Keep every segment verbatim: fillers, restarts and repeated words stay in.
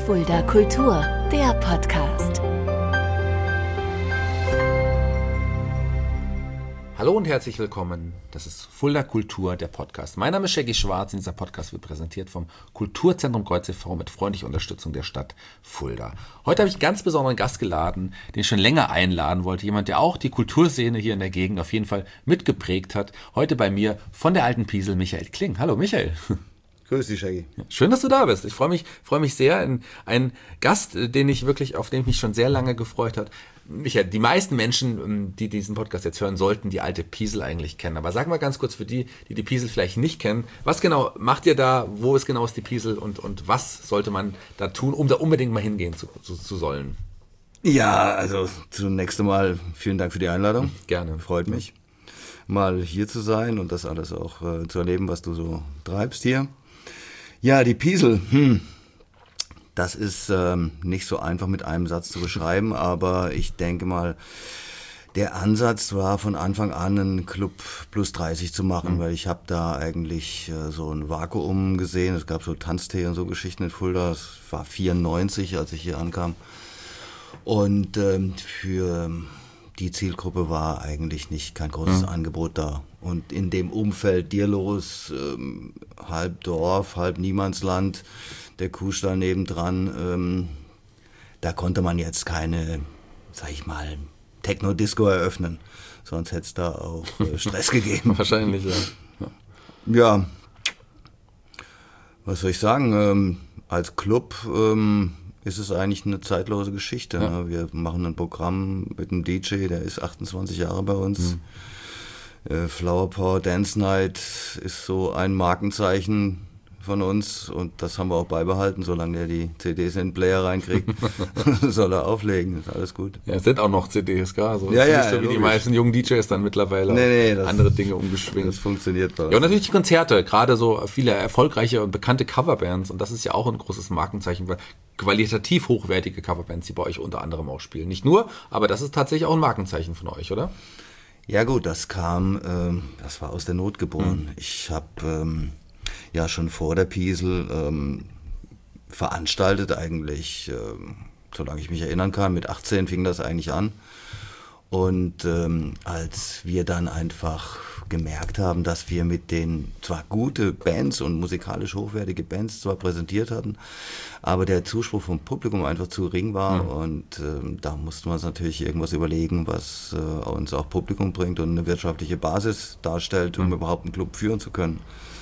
Fulda Kultur, der Podcast. Hallo und herzlich willkommen. Das ist Fulda Kultur, der Podcast. Mein Name ist Shaggy Schwarz und dieser Podcast wird präsentiert vom Kulturzentrum Kreuz e V mit freundlicher Unterstützung der Stadt Fulda. Heute habe ich einen ganz besonderen Gast geladen, den ich schon länger einladen wollte. Jemand, der auch die Kulturszene hier in der Gegend auf jeden Fall mitgeprägt hat. Heute bei mir von der Alten Piesel, Michael Kling. Hallo Michael. Grüß dich, Shaggy. Schön, dass du da bist. Ich freue mich, freue mich sehr. Ein, ein Gast, den ich wirklich, auf den ich mich schon sehr lange gefreut habe. Michael, die meisten Menschen, die diesen Podcast jetzt hören, sollten die Alte Piesel eigentlich kennen. Aber sag mal ganz kurz für die, die die Piesel vielleicht nicht kennen, was genau macht ihr da? Wo ist genau ist die Piesel und, und was sollte man da tun, um da unbedingt mal hingehen zu, zu, zu sollen? Ja, also zunächst einmal vielen Dank für die Einladung. Gerne. Freut mich, mal hier zu sein und das alles auch äh, zu erleben, was du so treibst hier. Ja, die Piesel, hm, das ist ähm, nicht so einfach mit einem Satz zu beschreiben, aber ich denke mal, der Ansatz war von Anfang an, einen Club plus dreißig zu machen, mhm. weil ich habe da eigentlich äh, so ein Vakuum gesehen. Es gab so Tanztee und so Geschichten in Fulda. Es war vierundneunzig, als ich hier ankam. Und ähm, für die Zielgruppe war eigentlich nicht kein großes mhm. Angebot da. Und in dem Umfeld Dierlos, ähm, halb Dorf, halb Niemandsland, der Kuhstall nebendran, ähm, da konnte man jetzt keine, sag ich mal, Techno-Disco eröffnen. Sonst hätte es da auch äh, Stress gegeben. Wahrscheinlich, ja. ja. Ja, was soll ich sagen? Ähm, als Club ähm, ist es eigentlich eine zeitlose Geschichte. Ja. Ne? Wir machen ein Programm mit einem D J, der ist achtundzwanzig Jahre bei uns. Mhm. Äh, Flower Power Dance Night ist so ein Markenzeichen von uns und das haben wir auch beibehalten, solange er die C Ds in den Player reinkriegt, soll er auflegen, ist alles gut. Ja, es sind auch noch C Ds, gell? Also ja, ja, nicht so wie logisch. Die meisten jungen D Js dann mittlerweile nee, nee, das, andere Dinge umgeschwingt. Das funktioniert bei uns. Ja, und natürlich die Konzerte, gerade so viele erfolgreiche und bekannte Coverbands und das ist ja auch ein großes Markenzeichen, weil qualitativ hochwertige Coverbands, die bei euch unter anderem auch spielen. Nicht nur, aber das ist tatsächlich auch ein Markenzeichen von euch, oder? Ja gut, das kam, ähm, das war aus der Not geboren. Mhm. Ich habe ähm, ja schon vor der Piesel ähm, veranstaltet eigentlich, ähm, solange ich mich erinnern kann, mit achtzehn fing das eigentlich an. Und ähm, als wir dann einfach gemerkt haben, dass wir mit den zwar gute Bands und musikalisch hochwertige Bands zwar präsentiert hatten, aber der Zuspruch vom Publikum einfach zu gering war mhm. und ähm, da mussten wir uns natürlich irgendwas überlegen, was äh, uns auch Publikum bringt und eine wirtschaftliche Basis darstellt, um mhm. überhaupt einen Club führen zu können.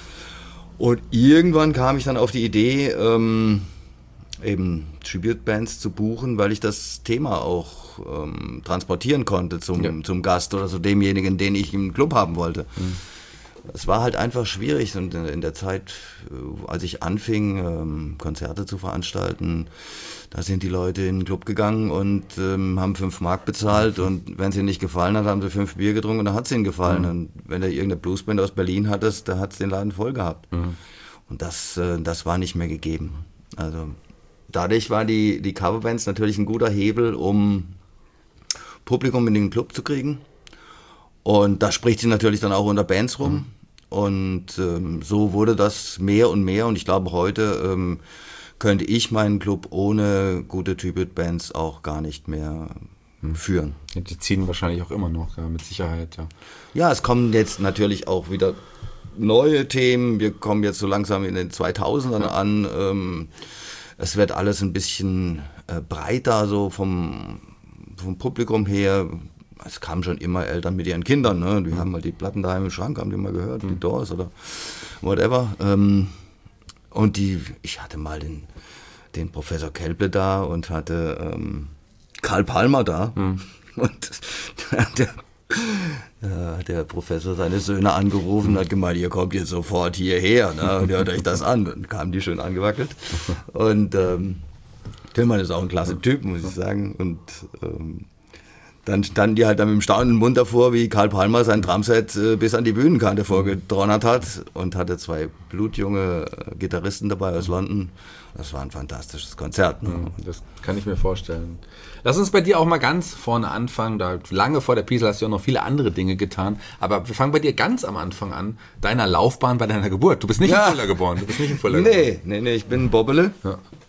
Und irgendwann kam ich dann auf die Idee, ähm, eben Tribute-Bands zu buchen, weil ich das Thema auch ähm, transportieren konnte zum, ja. zum Gast oder zu demjenigen, den ich im Club haben wollte. Mhm. Es war halt einfach schwierig und in der Zeit, als ich anfing, ähm, Konzerte zu veranstalten, da sind die Leute in den Club gegangen und ähm, haben fünf Mark bezahlt und wenn es ihnen nicht gefallen hat, haben sie fünf Bier getrunken und dann hat es ihnen gefallen. Mhm. Und wenn du irgendeine Bluesband aus Berlin hattest, da hat es den Laden voll gehabt. Mhm. Und das, äh, das war nicht mehr gegeben. Also dadurch war die, die Coverbands natürlich ein guter Hebel, um Publikum in den Club zu kriegen. Und da spricht sie natürlich dann auch unter Bands rum. Mhm. Und ähm, so wurde das mehr und mehr. Und ich glaube, heute ähm, könnte ich meinen Club ohne gute Tribute-Bands auch gar nicht mehr mhm. führen. Ja, die ziehen wahrscheinlich auch immer noch, ja, mit Sicherheit. Ja. ja, es kommen jetzt natürlich auch wieder neue Themen. Wir kommen jetzt so langsam in den zweitausendern ja. an. Ähm, es wird alles ein bisschen äh, breiter, so vom, vom Publikum her. Es kamen schon immer Eltern mit ihren Kindern, ne? Die mhm. haben mal die Platten daheim im Schrank, haben die mal gehört, mhm. die Doors oder whatever. Ähm, und die, ich hatte mal den, den Professor Kelple da und hatte ähm, Karl Palmer da. Mhm. Und der, der, der Professor seine Söhne angerufen und hat gemeint, ihr kommt jetzt sofort hierher, ne? Und hört euch das an. Dann kamen die schön angewackelt. Und ähm, Tillmann ist auch ein klasse Typ, muss ich sagen. Und ähm, dann standen die halt dann mit dem staunenden Mund davor, wie Karl Palmer sein Drumset äh, bis an die Bühnenkante vorgedonnert hat und hatte zwei blutjunge äh, Gitarristen dabei aus London. Das war ein fantastisches Konzert. Ne? Ja, das kann ich mir vorstellen. Lass uns bei dir auch mal ganz vorne anfangen. Da lange vor der Piesel hast du ja noch viele andere Dinge getan. Aber wir fangen bei dir ganz am Anfang an, deiner Laufbahn bei deiner Geburt. Du bist nicht ja. in Fulda geboren. Du bist nicht in Fulda nee, geboren. Nee, nee, ich bin ein Bobbele. Ja.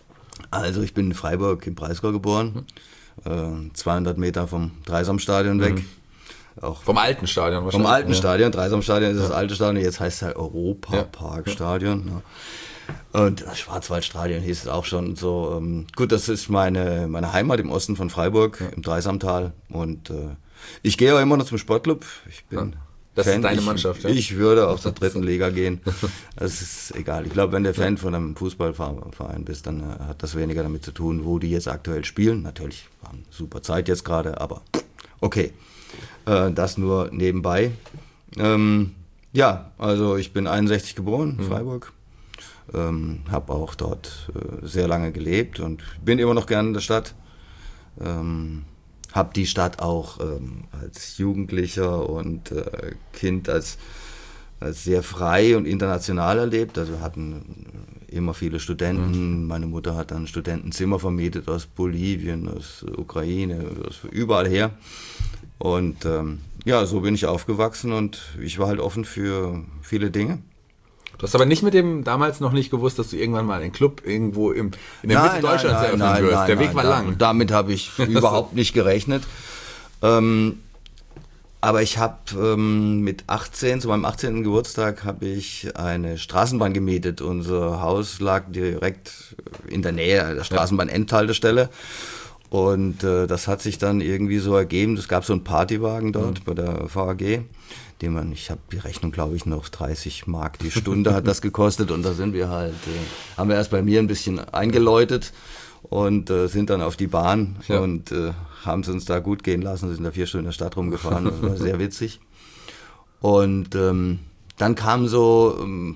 Also ich bin in Freiburg im Breisgau geboren, mhm. äh, zweihundert Meter vom Dreisamstadion weg. Mhm. Auch vom alten Stadion wahrscheinlich. Vom alten ja. Stadion, Dreisamstadion ist ja. das alte Stadion, jetzt heißt es halt Europaparkstadion. Ja. Ja. Und das Schwarzwaldstadion hieß es auch schon so. Ähm, gut, das ist meine, meine Heimat im Osten von Freiburg, ja. im Dreisamtal. Und äh, ich gehe auch immer noch zum Sportclub. Ich bin... Ja. Das Fan. ist deine ich, Mannschaft, ja? Ich würde auch zur dritten Liga gehen. Das ist egal. Ich glaube, wenn du Fan von einem Fußballverein bist, dann äh, hat das weniger damit zu tun, wo die jetzt aktuell spielen. Natürlich war eine super Zeit jetzt gerade, aber okay. Äh, das nur nebenbei. Ähm, ja, also ich bin einundsechzig geboren in Freiburg. Ähm, habe auch dort äh, sehr lange gelebt und bin immer noch gerne in der Stadt. Ähm, Habe die Stadt auch ähm, als Jugendlicher und äh, Kind als, als sehr frei und international erlebt. Also wir hatten immer viele Studenten. Mhm. Meine Mutter hat dann Studentenzimmer vermietet aus Bolivien, aus Ukraine, aus überall her. Und ähm, ja, so bin ich aufgewachsen und ich war halt offen für viele Dinge. Du hast aber nicht mit dem damals noch nicht gewusst, dass du irgendwann mal einen Club irgendwo im, in der Mitte Deutschlands eröffnen wirst. Nein, der nein, Weg war nein, lang. Damit habe ich überhaupt nicht gerechnet. Ähm, aber ich habe ähm, mit achtzehn, zu meinem achtzehnten Geburtstag, habe ich eine Straßenbahn gemietet. Unser Haus lag direkt in der Nähe der Straßenbahn-Endhaltestelle. Und äh, das hat sich dann irgendwie so ergeben. Es gab so einen Partywagen dort mhm. bei der V A G. Den man, ich habe die Rechnung, glaube ich, noch dreißig Mark die Stunde hat das gekostet und da sind wir halt, äh, haben wir erst bei mir ein bisschen eingeläutet und äh, sind dann auf die Bahn ja. und äh, haben es uns da gut gehen lassen, sind da vier Stunden in der Stadt rumgefahren, das war sehr witzig. Und ähm, dann kamen so ähm,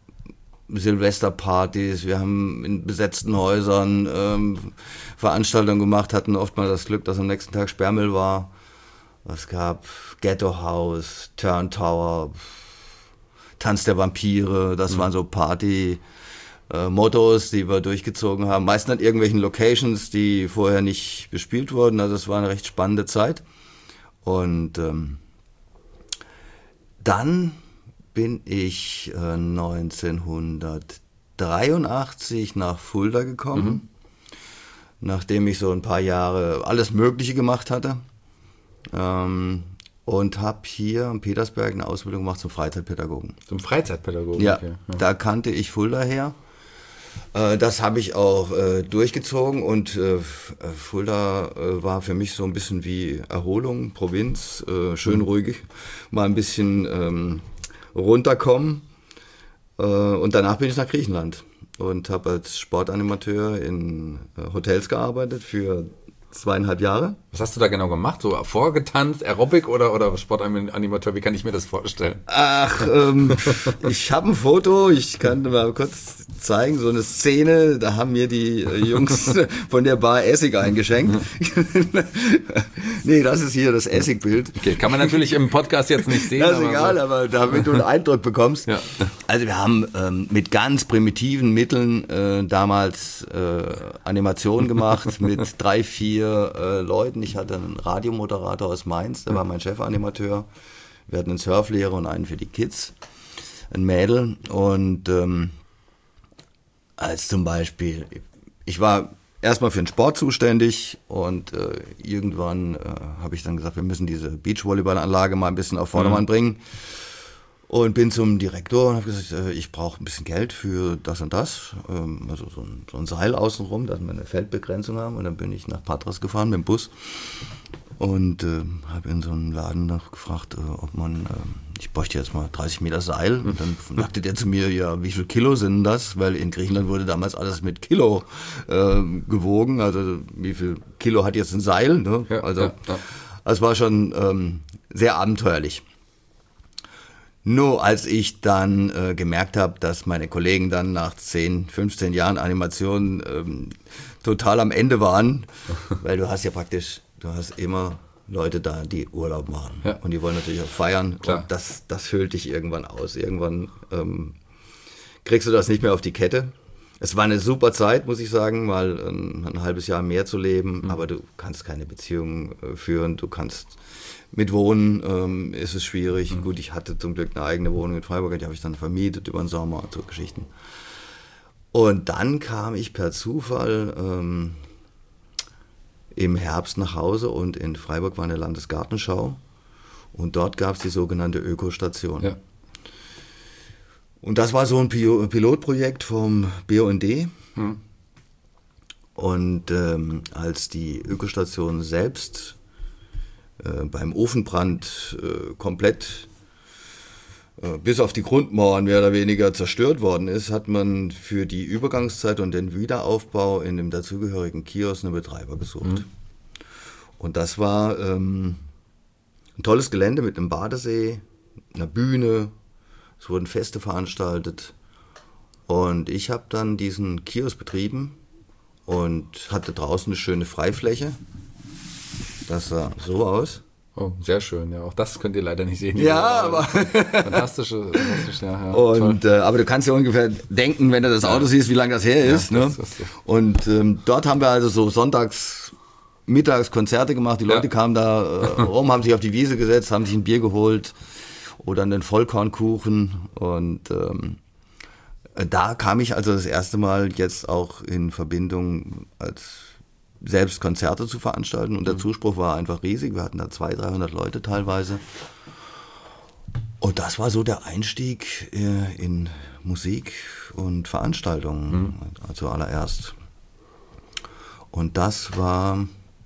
Silvesterpartys, wir haben in besetzten Häusern ähm, Veranstaltungen gemacht, hatten oft mal das Glück, dass am nächsten Tag Sperrmüll war. Es gab Ghetto House, Turn Tower, Tanz der Vampire, das mhm. waren so Party-Mottos, äh, die wir durchgezogen haben. Meistens an irgendwelchen Locations, die vorher nicht bespielt wurden. Also es war eine recht spannende Zeit. Und ähm, dann bin ich äh, neunzehnhundertdreiundachtzig nach Fulda gekommen, mhm. nachdem ich so ein paar Jahre alles Mögliche gemacht hatte. Ähm, und habe hier in Petersberg eine Ausbildung gemacht zum Freizeitpädagogen. Zum Freizeitpädagogen? Ja, okay. Ja. Da kannte ich Fulda her. Äh, das habe ich auch äh, durchgezogen und äh, Fulda äh, war für mich so ein bisschen wie Erholung, Provinz, äh, schön mhm. ruhig, mal ein bisschen ähm, runterkommen. Äh, und danach bin ich nach Griechenland und habe als Sportanimateur in äh, Hotels gearbeitet für zweieinhalb Jahre. Was hast du da genau gemacht? So vorgetanzt, Aerobic oder, oder Sportanimateur? Wie kann ich mir das vorstellen? Ach, ähm, ich habe ein Foto, ich kann mal kurz zeigen, so eine Szene, da haben mir die Jungs von der Bar Essig eingeschenkt. Nee, das ist hier das Essigbild. Okay, kann man natürlich im Podcast jetzt nicht sehen. Das ist aber egal, so. Aber damit du einen Eindruck bekommst. Ja. Also wir haben ähm, mit ganz primitiven Mitteln äh, damals äh, Animationen gemacht mit drei, vier äh, Leuten. Ich hatte einen Radiomoderator aus Mainz, der war mein Chefanimateur. Wir hatten einen Surflehrer und einen für die Kids, ein Mädel. Und ähm, als zum Beispiel, ich war erstmal für den Sport zuständig und äh, irgendwann äh, habe ich dann gesagt, wir müssen diese Beachvolleyballanlage mal ein bisschen auf Vordermann mhm. bringen. Und bin zum Direktor und habe gesagt, äh, ich brauche ein bisschen Geld für das und das. Ähm, also so ein, so ein Seil außenrum, dass wir eine Feldbegrenzung haben. Und dann bin ich nach Patras gefahren mit dem Bus und äh, habe in so einem Laden noch gefragt, äh, ob man, äh, ich bräuchte jetzt mal dreißig Meter Seil. Und dann sagte der zu mir, ja, wie viel Kilo sind das? Weil in Griechenland wurde damals alles mit Kilo äh, gewogen. Also wie viel Kilo hat jetzt ein Seil? Ne? Ja, also ja, ja. Das war schon ähm, sehr abenteuerlich. Nur als ich dann äh, gemerkt habe, dass meine Kollegen dann nach zehn, fünfzehn Jahren Animation ähm, total am Ende waren, weil du hast ja praktisch, du hast immer Leute da, die Urlaub machen ja. und die wollen natürlich auch feiern. Klar. Und das, das füllt dich irgendwann aus. Irgendwann ähm, kriegst du das nicht mehr auf die Kette. Es war eine super Zeit, muss ich sagen, mal ein, ein halbes Jahr mehr zu leben, mhm. aber du kannst keine Beziehung äh, führen, du kannst mit Wohnen ähm, ist es schwierig. Mhm. Gut, ich hatte zum Glück eine eigene Wohnung in Freiburg, die habe ich dann vermietet über den Sommer und so Geschichten. Und dann kam ich per Zufall ähm, im Herbst nach Hause und in Freiburg war eine Landesgartenschau und dort gab es die sogenannte Ökostation. Ja. Und das war so ein Pilotprojekt vom B U N D. Hm. Und ähm, als die Ökostation selbst äh, beim Ofenbrand äh, komplett äh, bis auf die Grundmauern mehr oder weniger zerstört worden ist, hat man für die Übergangszeit und den Wiederaufbau in dem dazugehörigen Kiosk einen Betreiber gesucht. Mhm. Und das war ähm, ein tolles Gelände mit einem Badesee, einer Bühne, es wurden Feste veranstaltet und ich habe dann diesen Kiosk betrieben und hatte draußen eine schöne Freifläche. Das sah so aus. Oh, sehr schön, ja. Auch das könnt ihr leider nicht sehen. Ja, aber fantastische, fantastisch, ja. ja und äh, aber du kannst ja ungefähr denken, wenn du das Auto ja. siehst, wie lange das her ist. Ja, das, ne? das, das, und ähm, dort haben wir also so sonntags, mittags Konzerte gemacht. Die Leute ja. kamen da äh, rum, haben sich auf die Wiese gesetzt, haben sich ein Bier geholt oder einen Vollkornkuchen. Und ähm, da kam ich also das erste Mal jetzt auch in Verbindung als selbst Konzerte zu veranstalten und der Zuspruch war einfach riesig. Wir hatten da zweihundert, dreihundert Leute teilweise. Und das war so der Einstieg in Musik und Veranstaltungen, mhm. also allererst. Und das war,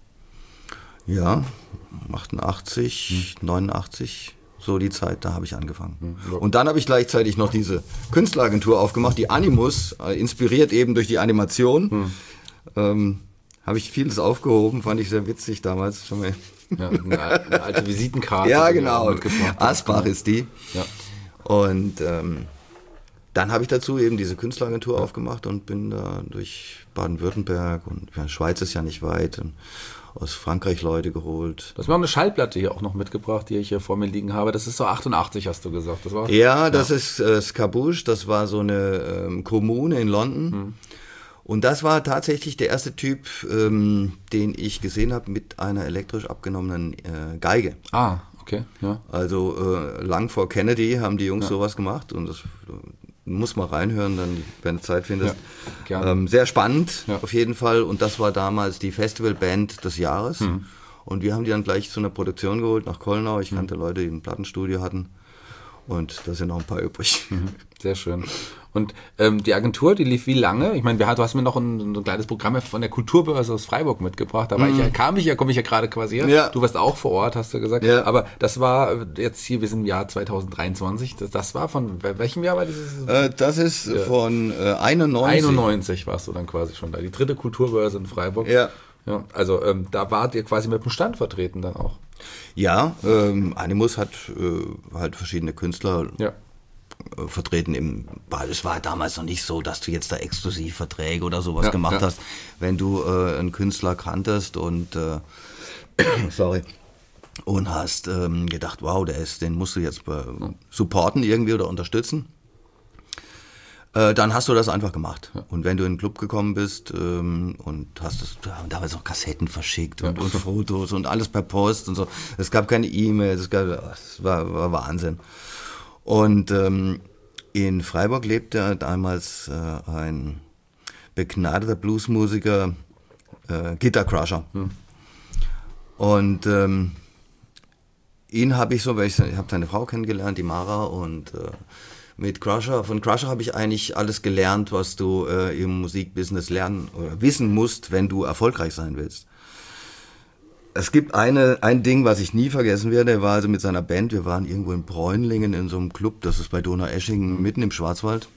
ja, achtundachtzig, mhm. neunundachtzig, so die Zeit, da habe ich angefangen. Mhm. Und dann habe ich gleichzeitig noch diese Künstleragentur aufgemacht, die Animus, inspiriert eben durch die Animation. Mhm. Ähm, habe ich vieles aufgehoben, fand ich sehr witzig damals. Schon mal. Ja, eine, eine alte Visitenkarte. Ja, genau. Asbach ist die. Ja. Und ähm, dann habe ich dazu eben diese Künstleragentur ja. aufgemacht und bin da durch Baden-Württemberg und ja, Schweiz ist ja nicht weit. Und aus Frankreich Leute geholt. Du hast mir auch eine Schallplatte hier auch noch mitgebracht, die ich hier vor mir liegen habe. Das ist so achtundachtzig, hast du gesagt. Das war, ja, das ja. ist äh, Scarbouche. Das war so eine ähm, Kommune in London. Hm. Und das war tatsächlich der erste Typ, ähm, den ich gesehen habe mit einer elektrisch abgenommenen äh, Geige. Ah, okay. Ja. Also äh, lang vor Kennedy haben die Jungs ja. sowas gemacht und das äh, muss mal reinhören, dann, wenn du Zeit findest. Ja, gerne. Ähm, sehr spannend, ja. auf jeden Fall. Und das war damals die Festivalband des Jahres. Mhm. Und wir haben die dann gleich zu einer Produktion geholt nach Kollnau. Ich kannte mhm. Leute, die ein Plattenstudio hatten. Und da sind noch ein paar übrig. Mhm. Sehr schön. Und ähm, die Agentur, die lief wie lange? Ich meine, du hast mir noch ein, ein kleines Programm von der Kulturbörse aus Freiburg mitgebracht. Da war mhm. ich ja, kam ich ja, komme ich ja gerade quasi her. Ja. Du warst auch vor Ort, hast du gesagt. Ja. Aber das war jetzt hier, wir sind im Jahr zwanzig dreiundzwanzig. Das, das war von welchem Jahr war dieses? Äh, das ist ja. von äh, einundneunzig. einundneunzig warst du dann quasi schon da. Die dritte Kulturbörse in Freiburg. Ja. Ja, also ähm, da wart ihr quasi mit dem Stand vertreten dann auch. Ja, ähm, Animus hat äh, halt verschiedene Künstler ja. äh, vertreten. Im, es war damals noch nicht so, dass du jetzt da Exklusivverträge oder sowas ja, gemacht ja. hast. Wenn du äh, einen Künstler kanntest und äh, sorry und hast ähm, gedacht, wow, der ist, den musst du jetzt äh, supporten irgendwie oder unterstützen. Dann hast du das einfach gemacht. Ja. Und wenn du in den Club gekommen bist ähm, und hast das, damals auch Kassetten verschickt und, ja. und Fotos und alles per Post und so. Es gab keine E-Mails, es, gab, es war, war Wahnsinn. Und ähm, in Freiburg lebte damals äh, ein begnadeter Bluesmusiker, äh, Guitar Crusher. Hm. Und ähm, ihn habe ich so, weil ich, ich habe seine Frau kennengelernt, die Mara, und äh, mit Crusher, von Crusher habe ich eigentlich alles gelernt, was du äh, im Musikbusiness lernen oder wissen musst, wenn du erfolgreich sein willst. Es gibt eine, ein Ding, was ich nie vergessen werde. Er war also mit seiner Band, wir waren irgendwo in Bräunlingen in so einem Club, das ist bei Donaueschingen, mitten im Schwarzwald.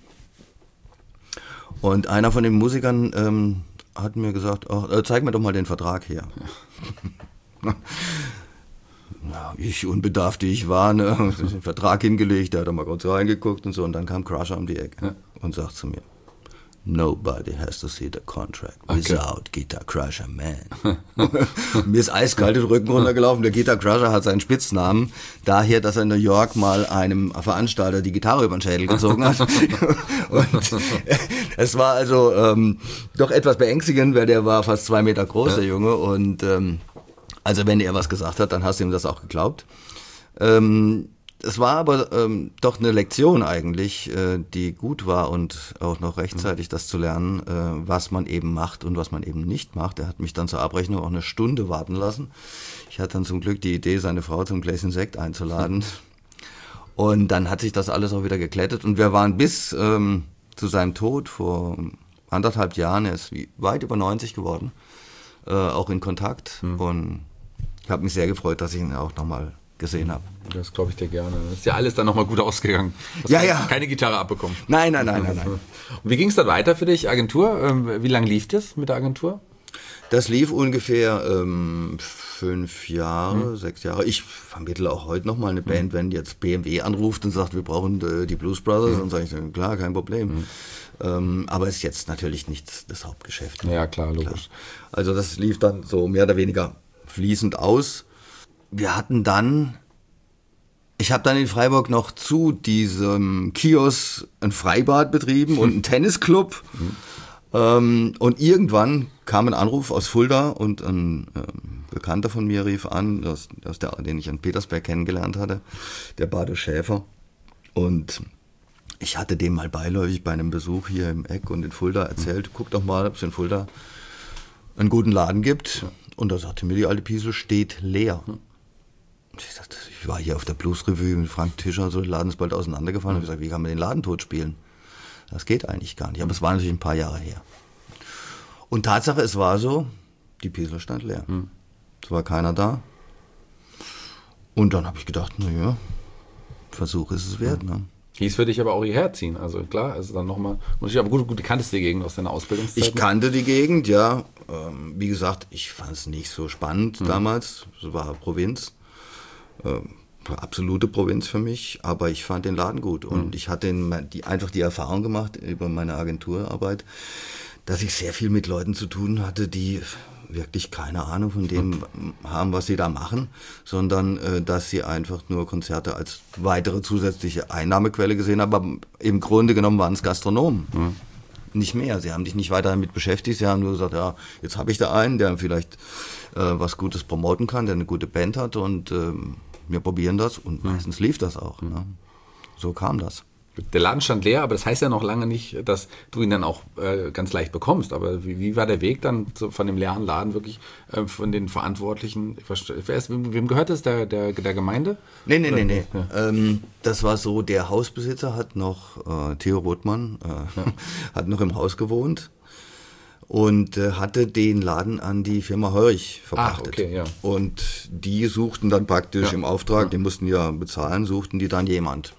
Und einer von den Musikern ähm, hat mir gesagt, oh, äh, zeig mir doch mal den Vertrag her. Ja. Ja, ich, unbedarft wie ich war, ne, den Vertrag hingelegt, der hat da mal kurz reingeguckt und so, und dann kam Crusher um die Ecke ja. und sagt zu mir, nobody has to see the contract without okay. Guitar Crusher, man. Mir ist eiskalt den Rücken runtergelaufen. Der Guitar Crusher hat seinen Spitznamen daher, dass er in New York mal einem Veranstalter die Gitarre über den Schädel gezogen hat. Und es war also ähm, doch etwas beängstigend, weil der war fast zwei Meter groß, ja. der Junge, und ähm, also wenn er was gesagt hat, dann hast du ihm das auch geglaubt. Ähm, Es war aber ähm, doch eine Lektion eigentlich, äh, die gut war und auch noch rechtzeitig das zu lernen, äh, was man eben macht und was man eben nicht macht. Er hat mich dann zur Abrechnung auch eine Stunde warten lassen. Ich hatte dann zum Glück die Idee, seine Frau zum Gläschen Sekt einzuladen. Und dann hat sich das alles auch wieder geklettet und wir waren bis ähm, zu seinem Tod vor anderthalb Jahren, er ist wie, weit über neunzig geworden, äh, auch in Kontakt. Mhm. Und ich habe mich sehr gefreut, dass ich ihn auch nochmal gesehen habe. Das glaube ich dir gerne. Das ist ja alles dann nochmal gut ausgegangen. Hast ja, keine, ja. keine Gitarre abbekommen. Nein, nein, nein, nein, nein. Und wie ging es dann weiter für dich, Agentur? Wie lange lief das mit der Agentur? Das lief ungefähr ähm, fünf Jahre, hm. sechs Jahre. Ich vermittle auch heute noch mal eine Band, wenn jetzt B M W anruft und sagt, wir brauchen äh, die Blues Brothers, hm. dann sage ich, klar, kein Problem. Hm. Ähm, aber ist jetzt natürlich nicht das Hauptgeschäft. Ja, klar, logisch. Klar. Also das lief dann so mehr oder weniger fließend aus. Wir hatten dann, ich habe dann in Freiburg noch zu diesem Kiosk ein Freibad betrieben und einen Tennisclub. Hm. Ähm, und irgendwann kam ein Anruf aus Fulda und ein ähm, Bekannter von mir rief an, das, das der, den ich in Petersberg kennengelernt hatte, der Bado Schäfer. Und ich hatte dem mal beiläufig bei einem Besuch hier im Eck und in Fulda erzählt, guck doch mal, ob es in Fulda einen guten Laden gibt. Und da sagte mir, die alte Piesel steht leer. Ich, sagte, ich war hier auf der Blues Revue mit Frank Tischer, so der Laden ist bald auseinandergefallen. Und ich gesagt, wie kann man den Laden tot spielen? Das geht eigentlich gar nicht. Aber es war natürlich ein paar Jahre her. Und Tatsache, es war so, die Piesel stand leer. Hm. Es war keiner da. Und dann habe ich gedacht, naja, Versuch ist es wert. Ne? Hieß für dich aber auch hierher ziehen. Also klar, also dann nochmal. Aber gut, gut, du kanntest die Gegend aus deiner Ausbildungszeit. Ich kannte die Gegend, ja. Ähm, wie gesagt, ich fand es nicht so spannend hm. damals. Es war Provinz. Ähm, absolute Provinz für mich, aber ich fand den Laden gut und mhm. ich hatte in, die, einfach die Erfahrung gemacht über meine Agenturarbeit, dass ich sehr viel mit Leuten zu tun hatte, die wirklich keine Ahnung von dem mhm. haben, was sie da machen, sondern äh, dass sie einfach nur Konzerte als weitere zusätzliche Einnahmequelle gesehen haben, aber im Grunde genommen waren es Gastronomen. Mhm. Nicht mehr. Sie haben sich nicht weiter damit beschäftigt. Sie haben nur gesagt, ja, jetzt habe ich da einen, der vielleicht äh, was Gutes promoten kann, der eine gute Band hat und ähm, wir probieren das und meistens lief das auch. Ne? So kam das. Der Laden stand leer, aber das heißt ja noch lange nicht, dass du ihn dann auch äh, ganz leicht bekommst. Aber wie, wie war der Weg dann zu, von dem leeren Laden wirklich äh, von den Verantwortlichen? Wem, wem gehört das? Der, der, der Gemeinde? Nee, nee, nee, nee. Ja. Ähm, das war so, der Hausbesitzer hat noch, äh, Theo Rothmann, äh, ja. hat noch im Haus gewohnt. Und äh, hatte den Laden an die Firma Heurich verpachtet. Ah, okay, ja. Und die suchten dann praktisch ja. im Auftrag, ja. die mussten ja bezahlen, suchten die dann jemand.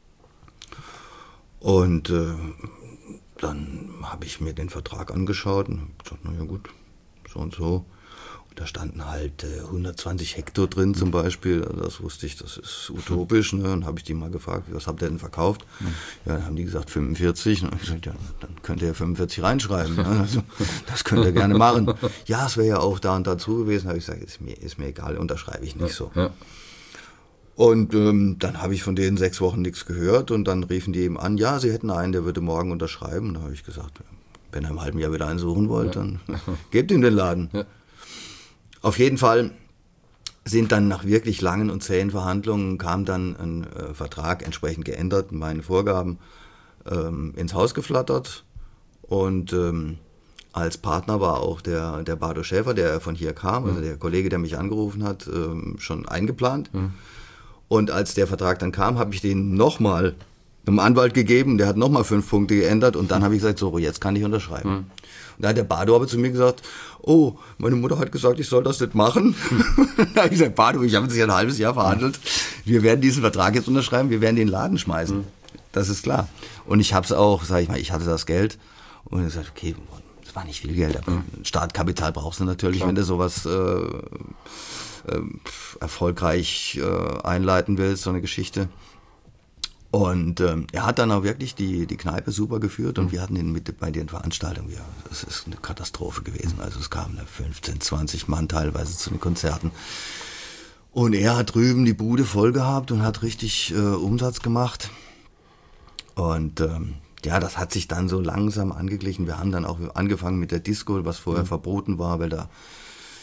Und äh, dann habe ich mir den Vertrag angeschaut und habe gesagt, naja gut, so und so. Und da standen halt äh, hundertzwanzig Hektar drin zum Beispiel. Also das wusste ich, das ist utopisch. Ne? Dann habe ich die mal gefragt, was habt ihr denn verkauft? Mhm. Ja, dann haben die gesagt fünfundvierzig. Und dann habe ich gesagt, ja, dann könnt ihr ja fünfundvierzig reinschreiben. Ne? Also, das könnt ihr gerne machen. Ja, es wäre ja auch da und dazu gewesen. Da habe ich gesagt, ist mir, ist mir egal, unterschreibe ich nicht so. Ja. Und ähm, dann habe ich von denen sechs Wochen nichts gehört. Und dann riefen die eben an, ja, sie hätten einen, der würde morgen unterschreiben. Und da habe ich gesagt, wenn ihr im halben Jahr wieder einen suchen wollt, ja. dann gebt ihm den Laden. Ja. Auf jeden Fall sind dann nach wirklich langen und zähen Verhandlungen kam dann ein äh, Vertrag entsprechend geändert, meine Vorgaben ähm, ins Haus geflattert und ähm, als Partner war auch der, der Bado Schäfer, der von hier kam, mhm. also der Kollege, der mich angerufen hat, ähm, schon eingeplant. Mhm. Und als der Vertrag dann kam, habe ich den nochmal einem Anwalt gegeben, der hat nochmal fünf Punkte geändert und dann mhm. habe ich gesagt, so, jetzt kann ich unterschreiben. Mhm. Und da hat der Bado aber zu mir gesagt, oh, meine Mutter hat gesagt, ich soll das nicht machen. Da habe ich gesagt, Bado, ich habe jetzt ein halbes Jahr verhandelt. Wir werden diesen Vertrag jetzt unterschreiben, wir werden den Laden schmeißen. Mhm. Das ist klar. Und ich habe es auch, sage ich mal, ich hatte das Geld und ich gesagt, okay, das war nicht viel Geld, aber mhm. Startkapital brauchst du natürlich, klar. wenn du sowas äh, äh, erfolgreich äh, einleiten willst, so eine Geschichte. Und ähm, er hat dann auch wirklich die, die Kneipe super geführt und wir hatten ihn mit bei den Veranstaltungen, ja, das ist eine Katastrophe gewesen. Also es kamen fünfzehn, zwanzig Mann teilweise zu den Konzerten. Und er hat drüben die Bude voll gehabt und hat richtig äh, Umsatz gemacht. Und ähm, ja, das hat sich dann so langsam angeglichen. Wir haben dann auch angefangen mit der Disco, was vorher mhm. verboten war, weil da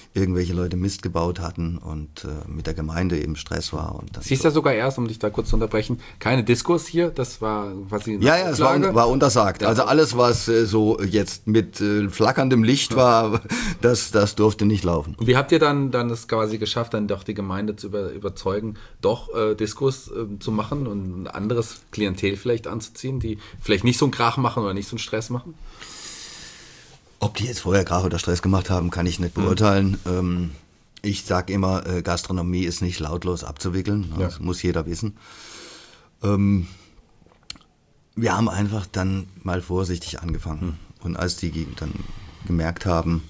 irgendwelche Leute Mist gebaut hatten und äh, mit der Gemeinde eben Stress war. Und dann Siehst so. ja sogar erst, um dich da kurz zu unterbrechen, keine Diskos hier, das war quasi eine Ja, ja, es war, Auflage. war untersagt. Ja. Also alles, was äh, so jetzt mit äh, flackerndem Licht war, das, das durfte nicht laufen. Und wie habt ihr dann, dann es quasi geschafft, dann doch die Gemeinde zu über, überzeugen, doch äh, Diskos äh, zu machen und ein anderes Klientel vielleicht anzuziehen, die vielleicht nicht so einen Krach machen oder nicht so einen Stress machen? Ob die jetzt vorher Krach oder Stress gemacht haben, kann ich nicht beurteilen. Mhm. Ähm, ich sage immer, äh, Gastronomie ist nicht lautlos abzuwickeln. Ja. Das muss jeder wissen. Ähm, wir haben einfach dann mal vorsichtig angefangen. Mhm. Und als die dann gemerkt haben,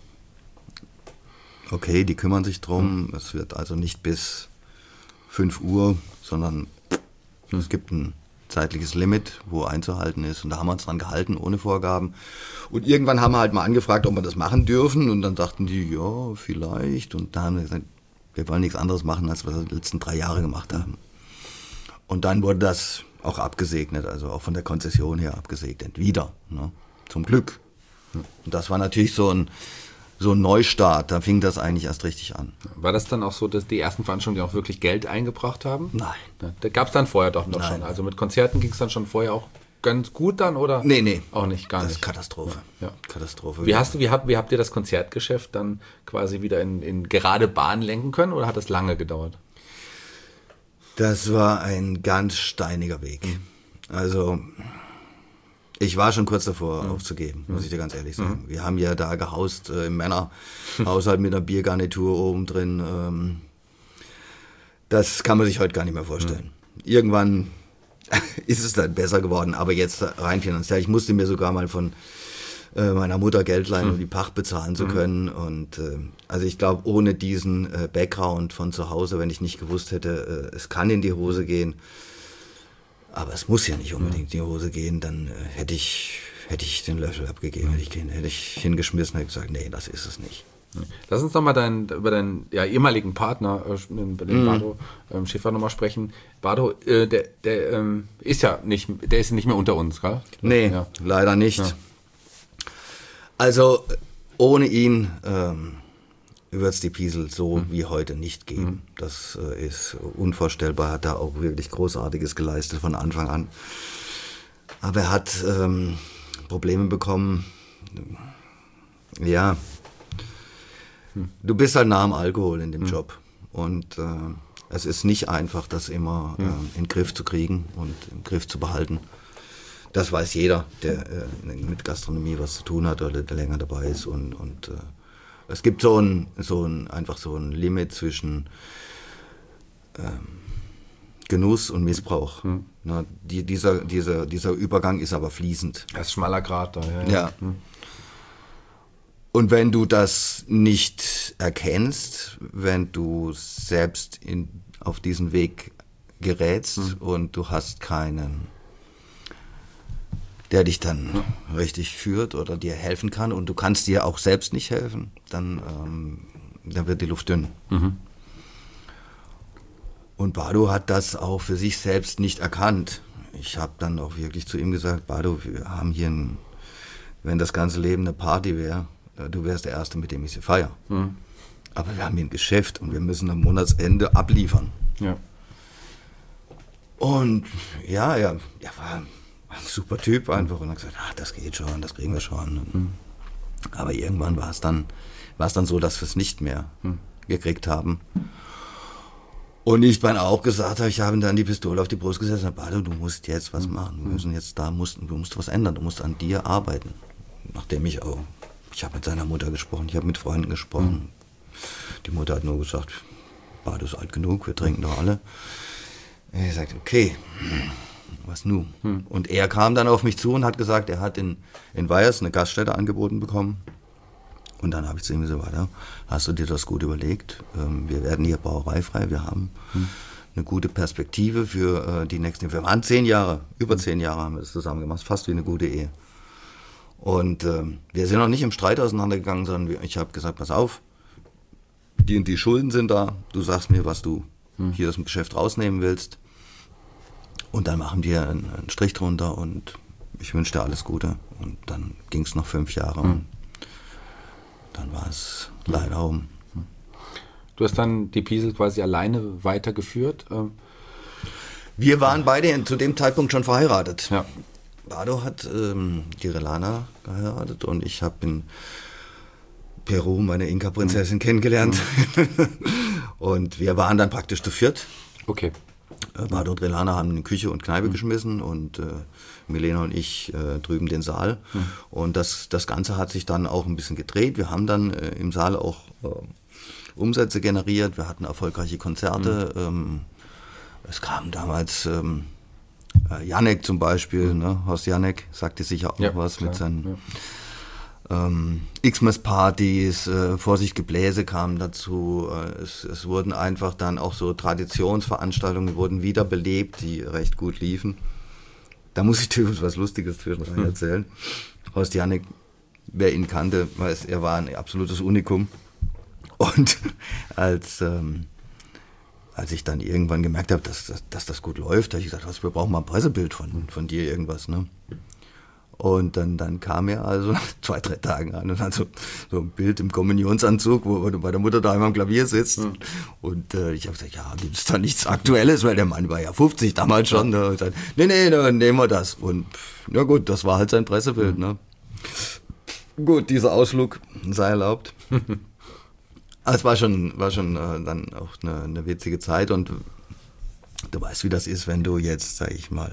okay, die kümmern sich drum, mhm. es wird also nicht bis fünf Uhr, sondern mhm. es gibt ein zeitliches Limit, wo einzuhalten ist. Und da haben wir uns dran gehalten, ohne Vorgaben. Und irgendwann haben wir halt mal angefragt, ob wir das machen dürfen. Und dann dachten die, ja, vielleicht. Und da haben wir gesagt, wir wollen nichts anderes machen, als wir das die letzten drei Jahre gemacht haben. Und dann wurde das auch abgesegnet, also auch von der Konzession her abgesegnet. Wieder, ne? Zum Glück. Und das war natürlich so ein, so ein Neustart. Da fing das eigentlich erst richtig an. War das dann auch so, dass die ersten Veranstaltungen auch wirklich Geld eingebracht haben? Nein. Ja, da gab es dann vorher doch noch Nein. schon. Also mit Konzerten ging es dann schon vorher auch ganz gut dann, oder? Nee, nee. Auch nicht, gar das nicht. ist Katastrophe. Ja. Ja. Katastrophe. Wie, hast du, wie, habt, wie habt ihr das Konzertgeschäft dann quasi wieder in, in gerade Bahn lenken können oder hat das lange gedauert? Das war ein ganz steiniger Weg. Mhm. Also ich war schon kurz davor mhm. aufzugeben, muss ich dir ganz ehrlich sagen. Mhm. Wir haben ja da gehaust äh, im Männerhaushalt mit einer Biergarnitur oben drin. Ähm, das kann man sich heute gar nicht mehr vorstellen. Mhm. Irgendwann ist es dann besser geworden, aber jetzt rein finanziell. Ich musste mir sogar mal von äh, meiner Mutter Geld leihen, mhm. um die Pacht bezahlen zu können. Mhm. Und äh, also ich glaube, ohne diesen äh, Background von zu Hause, wenn ich nicht gewusst hätte, äh, es kann in die Hose gehen, aber es muss ja nicht unbedingt in die Hose gehen, dann äh, hätte ich hätte ich den Löffel abgegeben, hätte ich, hätte ich hingeschmissen, hätte gesagt, nee, das ist es nicht. Lass uns noch mal dein, über deinen ja, ehemaligen Partner, äh, den mm. Bardo ähm, Schäfer nochmal sprechen. Bardo, äh, der, der ähm, ist ja nicht, der ist nicht mehr unter uns, gell? Nee, ja. leider nicht. Ja. Also ohne ihn ähm, wird es die Piesel so mhm. wie heute nicht geben. Mhm. Das äh, ist unvorstellbar, hat da auch wirklich Großartiges geleistet von Anfang an. Aber er hat ähm, Probleme bekommen. Ja, hm. du bist halt nah am Alkohol in dem mhm. Job. Und äh, es ist nicht einfach, das immer mhm. äh, in den Griff zu kriegen und im Griff zu behalten. Das weiß jeder, der äh, mit Gastronomie was zu tun hat oder der länger dabei ist. Und, und äh, es gibt so ein, so ein, einfach so ein Limit zwischen ähm, Genuss und Missbrauch. Hm. Na, die, dieser, dieser, dieser Übergang ist aber fließend. Das ist schmaler Grat da. Ja. ja. ja. Hm. Und wenn du das nicht erkennst, wenn du selbst in, auf diesen Weg gerätst hm. und du hast keinen, der dich dann hm. richtig führt oder dir helfen kann und du kannst dir auch selbst nicht helfen, dann, ähm, dann wird die Luft dünn. Mhm. Und Bardo hat das auch für sich selbst nicht erkannt. Ich habe dann auch wirklich zu ihm gesagt, Bardo, wir haben hier, ein, wenn das ganze Leben eine Party wäre, du wärst der Erste, mit dem ich sie feiere. Mhm. Aber wir haben hier ein Geschäft und wir müssen am Monatsende abliefern. Ja. Und ja, er, er war ein super Typ einfach und hat gesagt, ach, das geht schon, das kriegen wir schon. Mhm. Aber irgendwann war es dann, war es dann so, dass wir es nicht mehr mhm. gekriegt haben. Und ich dann auch gesagt habe, ich habe ihm dann die Pistole auf die Brust gesetzt und gesagt, du musst jetzt was machen. Wir müssen jetzt da, musst, du musst was ändern, du musst an dir arbeiten. Nachdem ich auch, ich habe mit seiner Mutter gesprochen, ich habe mit Freunden gesprochen. Mhm. Die Mutter hat nur gesagt, Bardo ist alt genug, wir trinken doch alle. Ich sagte, okay, was nun? Mhm. Und er kam dann auf mich zu und hat gesagt, er hat in, in Weyers eine Gaststätte angeboten bekommen. Und dann habe ich zu ihm gesagt, warte, hast du dir das gut überlegt? Wir werden hier brauereifrei, wir haben hm. eine gute Perspektive für die nächsten, wir waren zehn Jahre, über zehn Jahre haben wir das zusammen gemacht, fast wie eine gute Ehe. Und ähm, wir sind auch nicht im Streit auseinandergegangen, sondern ich habe gesagt, pass auf, die und die Schulden sind da, du sagst mir, was du hm. hier aus dem Geschäft rausnehmen willst. Und dann machen wir einen, einen Strich drunter und ich wünsche dir alles Gute. Und dann ging es noch fünf Jahre. Hm. dann war es leider um. Du hast dann die Piesel quasi alleine weitergeführt? Wir waren beide zu dem Zeitpunkt schon verheiratet. Ja. Bardo hat ähm, die Relana geheiratet und ich habe in Peru meine Inka-Prinzessin mhm. kennengelernt. Mhm. Und wir waren dann praktisch zu viert. Okay. Bardo und Relana haben in Küche und Kneipe mhm. geschmissen und äh, Milena und ich äh, drüben den Saal. Mhm. Und das, das Ganze hat sich dann auch ein bisschen gedreht. Wir haben dann äh, im Saal auch äh, Umsätze generiert, wir hatten erfolgreiche Konzerte. Mhm. Ähm, es kam damals ähm, äh, Janek zum Beispiel, mhm. ne? Horst Janek sagte sicher auch ja, noch was klar. mit seinen ja. ähm, Xmas-Partys, äh, Vorsicht Gebläse kamen dazu. Äh, es, es wurden einfach dann auch so Traditionsveranstaltungen wurden wiederbelebt, die recht gut liefen. Da muss ich dir was Lustiges zwischendurch mhm. erzählen. Horst Janek, wer ihn kannte, weiß, er war ein absolutes Unikum. Und als, ähm, als ich dann irgendwann gemerkt habe, dass, dass, dass das gut läuft, habe ich gesagt, wir brauchen mal ein Pressebild von, von dir, irgendwas. Ne? Und dann, dann kam er also nach zwei, drei Tagen an und hat so, so ein Bild im Kommunionsanzug, wo du bei der Mutter daheim am Klavier sitzt. Mhm. Und äh, ich habe gesagt, ja, gibt es da nichts Aktuelles, weil der Mann war ja fünfzig damals schon. Ne? Und dann, nee, nee, dann nehmen wir das. Und ja gut, das war halt sein Pressebild. Mhm. Ne? Gut, dieser Ausflug sei erlaubt. Es war schon, war schon äh, dann auch eine, eine witzige Zeit und du weißt, wie das ist, wenn du jetzt, sag ich mal,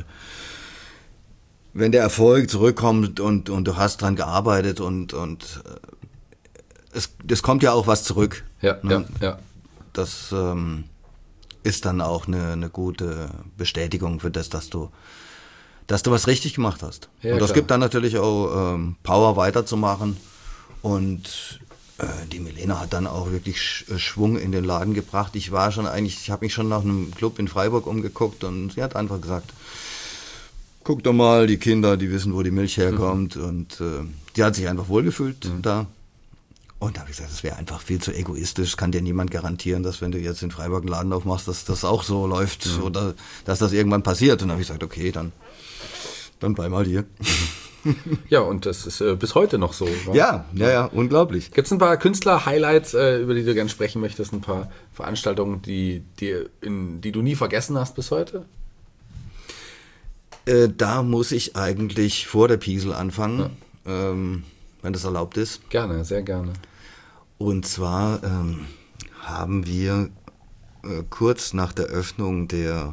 wenn der Erfolg zurückkommt und, und du hast dran gearbeitet und, und äh, es, es kommt ja auch was zurück. Ja, ne? ja, ja. Das ähm, ist dann auch eine, eine gute Bestätigung für das, dass du, dass du was richtig gemacht hast. Ja, und das klar. gibt dann natürlich auch ähm, Power weiterzumachen und die Milena hat dann auch wirklich Schwung in den Laden gebracht. Ich war schon eigentlich, ich habe mich schon nach einem Club in Freiburg umgeguckt und sie hat einfach gesagt, guck doch mal, die Kinder, die wissen, wo die Milch herkommt. Mhm. Und äh, die hat sich einfach wohlgefühlt mhm. da. Und da habe ich gesagt, das wäre einfach viel zu egoistisch. Kann dir niemand garantieren, dass wenn du jetzt in Freiburg einen Laden aufmachst, dass das auch so läuft mhm. oder dass das irgendwann passiert. Und da habe ich gesagt, okay, dann, dann bleib mal hier. Ja, und das ist äh, bis heute noch so. Wa? Ja, ja, ja, unglaublich. Gibt es ein paar Künstler-Highlights, äh, über die du gerne sprechen möchtest? Ein paar Veranstaltungen, die, die, in, die du nie vergessen hast bis heute? Äh, da muss ich eigentlich vor der Piesel anfangen, ja. ähm, wenn das erlaubt ist. Gerne, sehr gerne. Und zwar ähm, haben wir äh, kurz nach der Öffnung der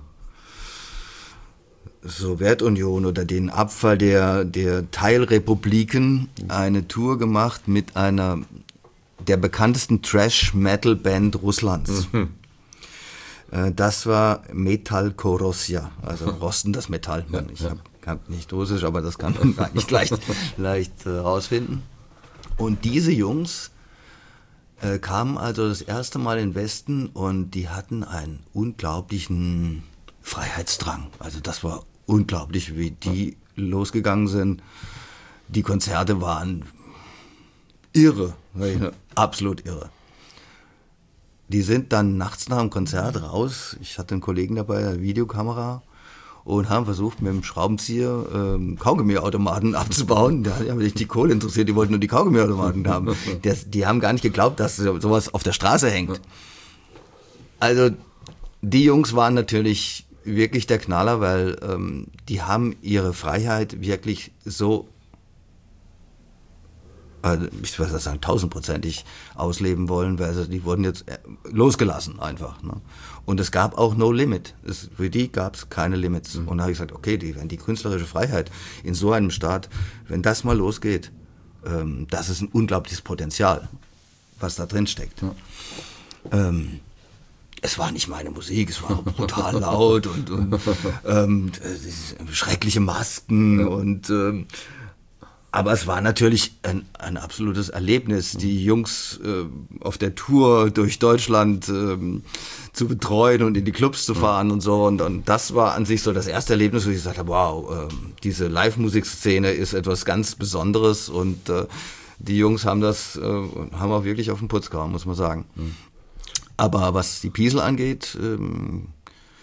Sowjetunion oder den Abfall der, der Teilrepubliken eine Tour gemacht mit einer der bekanntesten Thrash-Metal-Band Russlands. Mhm. Äh, das war Metal Korosja, also rostendes Metall. Ja, ich ja. habe hab nicht Russisch, aber das kann man eigentlich leicht, leicht äh, rausfinden. Und diese Jungs äh, kamen also das erste Mal in den Westen und die hatten einen unglaublichen Freiheitsdrang. Also das war unglaublich, wie die losgegangen sind. Die Konzerte waren irre, absolut irre. Die sind dann nachts nach dem Konzert raus. Ich hatte einen Kollegen dabei, eine Videokamera, und haben versucht, mit dem Schraubenzieher ähm, Kaugummiautomaten abzubauen. Da hat mich die Kohle interessiert, die wollten nur die Kaugummiautomaten haben. Das, die haben gar nicht geglaubt, dass sowas auf der Straße hängt. Also die Jungs waren natürlich wirklich der Knaller, weil ähm, die haben ihre Freiheit wirklich so, also ich würde sagen, tausendprozentig ausleben wollen, weil also die wurden jetzt losgelassen einfach. Ne? Und es gab auch No Limit. Es, für die gab es keine Limits. Mhm. Und da habe ich gesagt, okay, die, wenn die künstlerische Freiheit in so einem Staat, wenn das mal losgeht, ähm, das ist ein unglaubliches Potenzial, was da drin steckt. Ja. Ähm, Es war nicht meine Musik, es war brutal laut und, und ähm, schreckliche Masken ja. und ähm, aber es war natürlich ein, ein absolutes Erlebnis, die Jungs äh, auf der Tour durch Deutschland äh, zu betreuen und in die Clubs zu fahren ja. und so und, und das war an sich so das erste Erlebnis, wo ich gesagt habe, wow, äh, diese Live-Musikszene ist etwas ganz Besonderes und äh, die Jungs haben das, äh, haben auch wirklich auf den Putz gehauen, muss man sagen. Mhm. Aber was die Piesel angeht, ähm,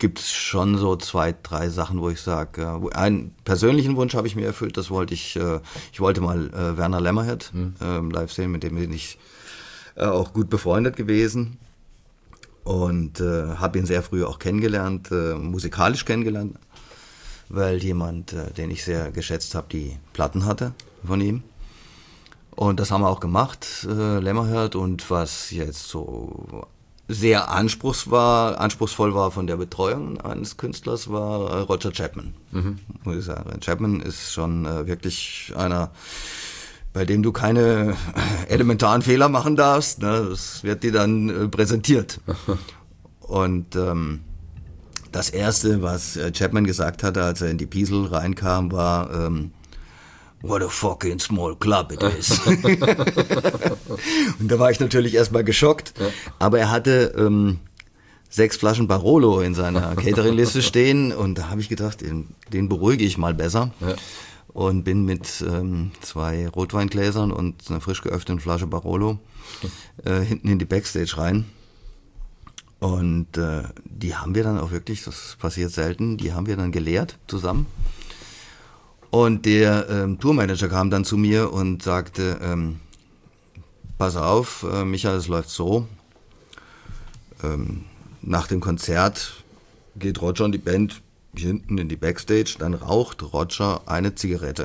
gibt es schon so zwei, drei Sachen, wo ich sage, äh, einen persönlichen Wunsch habe ich mir erfüllt, das wollte ich, äh, ich wollte mal äh, Werner Lämmerhirt mhm. ähm, live sehen, mit dem bin ich äh, auch gut befreundet gewesen und äh, habe ihn sehr früh auch kennengelernt, äh, musikalisch kennengelernt, weil jemand, äh, den ich sehr geschätzt habe, die Platten hatte von ihm. Und das haben wir auch gemacht, äh, Lämmerhirt, und was jetzt so sehr anspruchs war, anspruchsvoll war von der Betreuung eines Künstlers, war äh, Roger Chapman, mhm. muss ich sagen. Chapman ist schon äh, wirklich einer, bei dem du keine elementaren Fehler machen darfst, ne? Das wird dir dann äh, präsentiert. Und ähm, das Erste, was äh, Chapman gesagt hatte, als er in die Piesel reinkam, war ähm, what a fucking small club it is. Und da war ich natürlich erstmal geschockt. Ja. Aber er hatte ähm, sechs Flaschen Barolo in seiner Catering-Liste stehen und da habe ich gedacht, den, den beruhige ich mal besser. Ja. Und bin mit ähm, zwei Rotweingläsern und einer frisch geöffneten Flasche Barolo äh, hinten in die Backstage rein. Und äh, die haben wir dann auch wirklich, das passiert selten, die haben wir dann geleert zusammen. Und der ähm, Tourmanager kam dann zu mir und sagte, ähm, pass auf, äh, Michael, es läuft so, ähm, nach dem Konzert geht Roger und die Band hinten in die Backstage, dann raucht Roger eine Zigarette.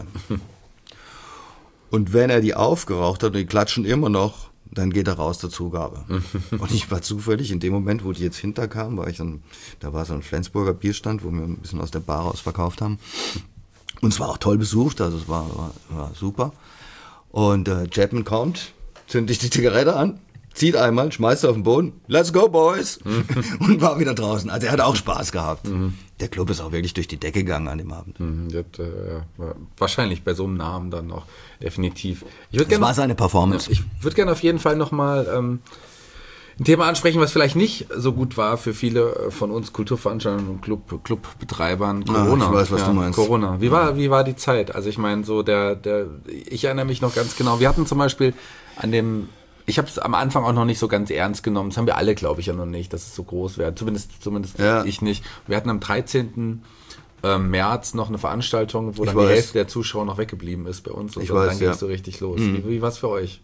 Und wenn er die aufgeraucht hat und die klatschen immer noch, dann geht er raus zur Zugabe. Und ich war zufällig, in dem Moment, wo die jetzt hinterkamen, war ich dann, da war so ein Flensburger Bierstand, wo wir ein bisschen aus der Bar raus verkauft haben. Und es war auch toll besucht, also es war, war, war super. Und äh, Chapman kommt, zündet sich die Zigarette an, zieht einmal, schmeißt sie auf den Boden, let's go boys, und war wieder draußen. Also er hat auch Spaß gehabt. Mhm. Der Club ist auch wirklich durch die Decke gegangen an dem Abend. Mhm, das, äh, ja, wahrscheinlich bei so einem Namen dann noch, definitiv. Ich das gern, war seine Performance. Ich würde gerne auf jeden Fall nochmal ähm, ein Thema ansprechen, was vielleicht nicht so gut war für viele von uns Kulturveranstaltern und Club, Clubbetreibern. Corona. Ja, ich weiß, was ja, du meinst. Corona. Wie war, wie war die Zeit? Also ich meine, so der, der, ich erinnere mich noch ganz genau. Wir hatten zum Beispiel an dem, ich habe es am Anfang auch noch nicht so ganz ernst genommen. Das haben wir alle, glaube ich, ja noch nicht, dass es so groß wäre. Zumindest, zumindest ja. ich nicht. Wir hatten am dreizehnten März noch eine Veranstaltung, wo ich dann weiß. die Hälfte der Zuschauer noch weggeblieben ist bei uns. Und ich dann, weiß, dann ging es ja. so richtig los. Mhm. Wie, wie war es für euch?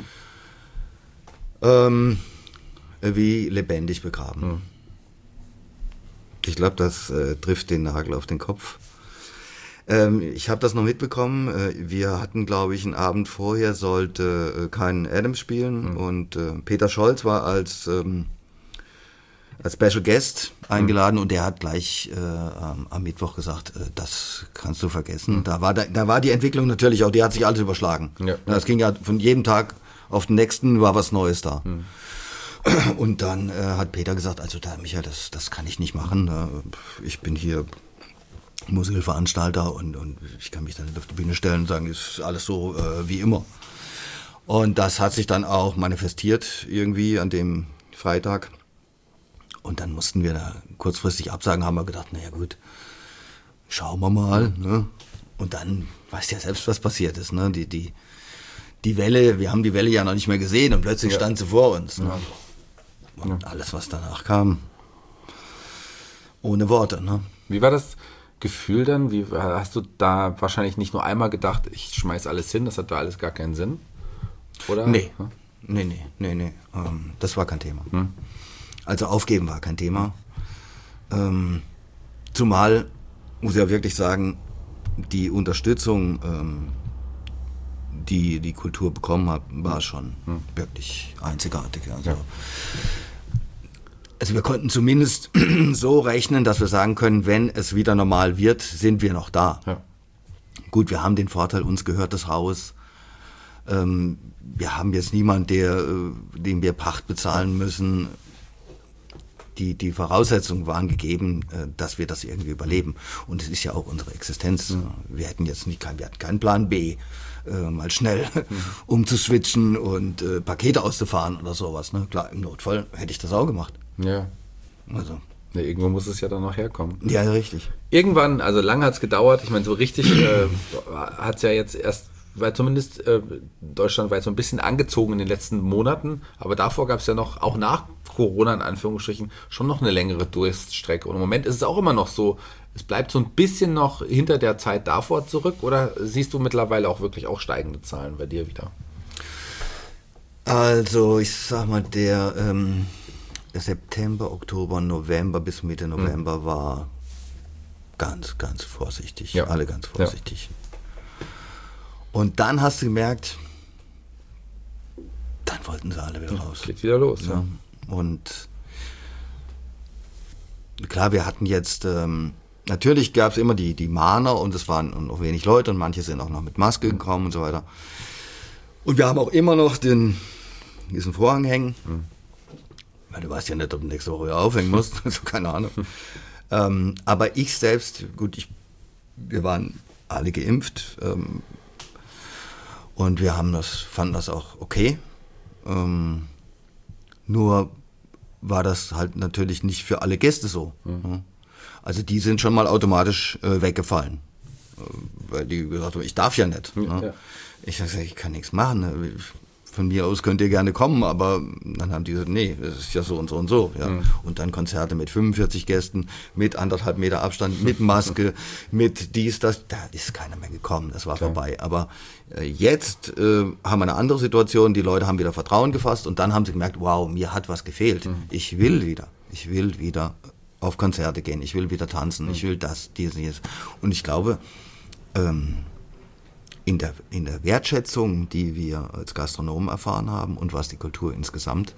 Ähm... Wie lebendig begraben. Hm. Ich glaube, das äh, trifft den Nagel auf den Kopf. Ähm, ich habe das noch mitbekommen. Äh, wir hatten, glaube ich, einen Abend vorher sollte äh, kein Adams spielen hm. und äh, Peter Scholz war als, ähm, als Special Guest eingeladen hm. und der hat gleich äh, am, am Mittwoch gesagt, äh, das kannst du vergessen. Hm. Da war da, da war die Entwicklung natürlich auch, die hat sich alles überschlagen. Ja. Das ging ja von jedem Tag auf den nächsten, war was Neues da. Hm. Und dann äh, hat Peter gesagt, also da, Michael, das, das kann ich nicht machen. Ich bin hier Musical-Veranstalter und, und ich kann mich dann nicht auf die Bühne stellen und sagen, ist alles so äh, wie immer. Und das hat sich dann auch manifestiert irgendwie an dem Freitag. Und dann mussten wir da kurzfristig absagen, haben wir gedacht, naja gut, schauen wir mal. Ne? Und dann weißt du ja selbst, was passiert ist. Ne? Die, die, die Welle, wir haben die Welle ja noch nicht mehr gesehen und plötzlich ja. stand sie vor uns. Ne? Ja. Und alles, was danach kam, ohne Worte. Ne? Wie war das Gefühl dann? Wie, hast du da wahrscheinlich nicht nur einmal gedacht, ich schmeiß alles hin, das hat da alles gar keinen Sinn? Oder? Nee, hm? nee, nee, nee, nee. Ähm, das war kein Thema. Hm? Also aufgeben war kein Thema. Ähm, zumal, muss ich ja wirklich sagen, die Unterstützung, ähm, die die Kultur bekommen hat, war schon hm. wirklich einzigartig. Also, ja. also wir konnten zumindest so rechnen, dass wir sagen können, wenn es wieder normal wird, sind wir noch da. Ja. Gut, wir haben den Vorteil, uns gehört das Haus. Ähm, wir haben jetzt niemanden, der, dem wir Pacht bezahlen müssen. Die, die Voraussetzungen waren gegeben, dass wir das irgendwie überleben. Und es ist ja auch unsere Existenz. Mhm. Wir hätten jetzt nicht, wir hatten keinen Plan B, äh, mal schnell mhm. umzuswitchen und äh, Pakete auszufahren oder sowas. Ne? Klar, im Notfall hätte ich das auch gemacht. Ja. Also. Ja, irgendwo muss es ja dann noch herkommen. Ja, richtig. Irgendwann, also lange hat es gedauert. Ich meine, so richtig äh, hat es ja jetzt erst, weil zumindest äh, deutschlandweit so ein bisschen angezogen in den letzten Monaten. Aber davor gab es ja noch, auch nach Corona in Anführungsstrichen schon noch eine längere Durststrecke. Und im Moment ist es auch immer noch so, es bleibt so ein bisschen noch hinter der Zeit davor zurück, oder siehst du mittlerweile auch wirklich auch steigende Zahlen bei dir wieder? Also ich sag mal, der ähm, September, Oktober, November bis Mitte November mhm. war ganz, ganz vorsichtig. Ja. Alle ganz vorsichtig. Ja. Und dann hast du gemerkt, dann wollten sie alle wieder raus. Geht wieder los. Ja. Ja. Und klar, wir hatten jetzt, ähm, natürlich gab es immer die, die Mahner und es waren noch wenig Leute und manche sind auch noch mit Maske gekommen und so weiter. Und wir haben auch immer noch den, diesen Vorhang hängen. Mhm. Weil du weißt ja nicht, ob du nächste Woche aufhängen musst. Also keine Ahnung. ähm, aber ich selbst, gut, ich, wir waren alle geimpft. Ähm, und wir haben das, fanden das auch okay. Ähm, nur war das halt natürlich nicht für alle Gäste so. Mhm. Also die sind schon mal automatisch äh, weggefallen. Äh, weil die gesagt haben, ich darf ja nicht. Ja. Ne? Ich sage, ich kann nichts machen. Von mir aus könnt ihr gerne kommen, aber dann haben die gesagt, nee, das ist ja so und so und so. Ja. Mhm. Und dann Konzerte mit fünfundvierzig Gästen, mit anderthalb Meter Abstand, mit Maske, mit dies, das. Da ist keiner mehr gekommen, das war okay. vorbei. Aber äh, jetzt äh, haben wir eine andere Situation, die Leute haben wieder Vertrauen gefasst und dann haben sie gemerkt, wow, mir hat was gefehlt. Mhm. Ich will wieder, ich will wieder auf Konzerte gehen, ich will wieder tanzen, mhm. ich will das, dieses, dieses. Und ich glaube, ähm, In der, in der Wertschätzung, die wir als Gastronomen erfahren haben und was die Kultur insgesamt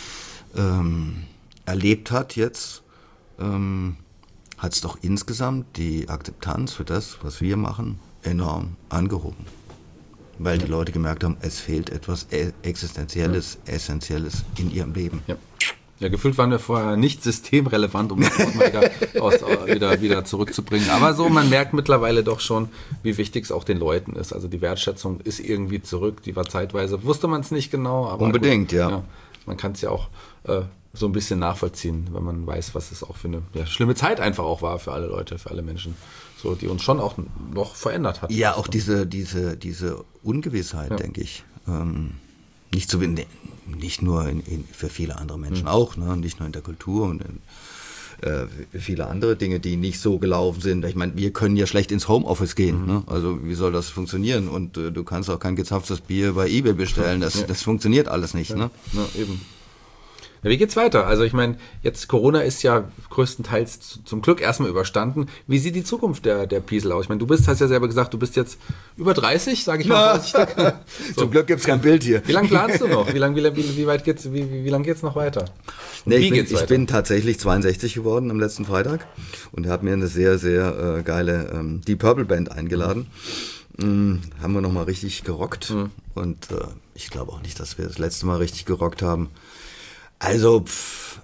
ähm, erlebt hat jetzt, ähm, hat es doch insgesamt die Akzeptanz für das, was wir machen, enorm angehoben. Weil die Leute gemerkt haben, es fehlt etwas Existenzielles, ja. Essentielles in ihrem Leben. Ja. Ja, gefühlt waren wir vorher nicht systemrelevant, um das Wort mal wieder, aus, wieder, wieder zurückzubringen. Aber so, man merkt mittlerweile doch schon, wie wichtig es auch den Leuten ist. Also die Wertschätzung ist irgendwie zurück. Die war zeitweise, wusste man es nicht genau. Aber unbedingt, gut, ja. ja. Man kann es ja auch äh, so ein bisschen nachvollziehen, wenn man weiß, was es auch für eine ja, schlimme Zeit einfach auch war für alle Leute, für alle Menschen. So, die uns schon auch noch verändert hat. Ja, auch diese, diese, diese Ungewissheit, ja. denke ich. Ähm, nicht so wenig. Nicht nur in, in, für viele andere Menschen mhm. auch, ne? Nicht nur in der Kultur und in, äh, viele andere Dinge, die nicht so gelaufen sind. Ich meine, wir können ja schlecht ins Homeoffice gehen. Mhm. Ne? Also wie soll das funktionieren? Und äh, du kannst auch kein gezapftes Bier bei eBay bestellen. Das, ja. das funktioniert alles nicht. Ja. Ne? Ja, eben. Ja, wie geht's weiter? Also ich meine, jetzt Corona ist ja größtenteils zu, zum Glück erstmal überstanden. Wie sieht die Zukunft der, der Piesel aus? Ich meine, du bist, hast ja selber gesagt, du bist jetzt über dreißig, sage ich mal. So. Zum Glück gibt's kein Bild hier. Wie lange planst du noch? Wie lange wie, wie, wie weit geht's, wie, wie, wie lang geht's noch weiter? Nee, ich, bin, ich bin tatsächlich zweiundsechzig geworden am letzten Freitag und habe mir eine sehr, sehr äh, geile ähm, Deep Purple Band eingeladen. Mhm. Mm, haben wir nochmal richtig gerockt. Mhm. Und äh, ich glaube auch nicht, dass wir das letzte Mal richtig gerockt haben. Also, pff,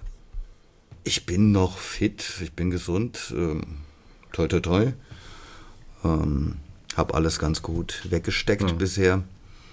ich bin noch fit, ich bin gesund, ähm, toi toi toi, ähm, habe alles ganz gut weggesteckt mhm. bisher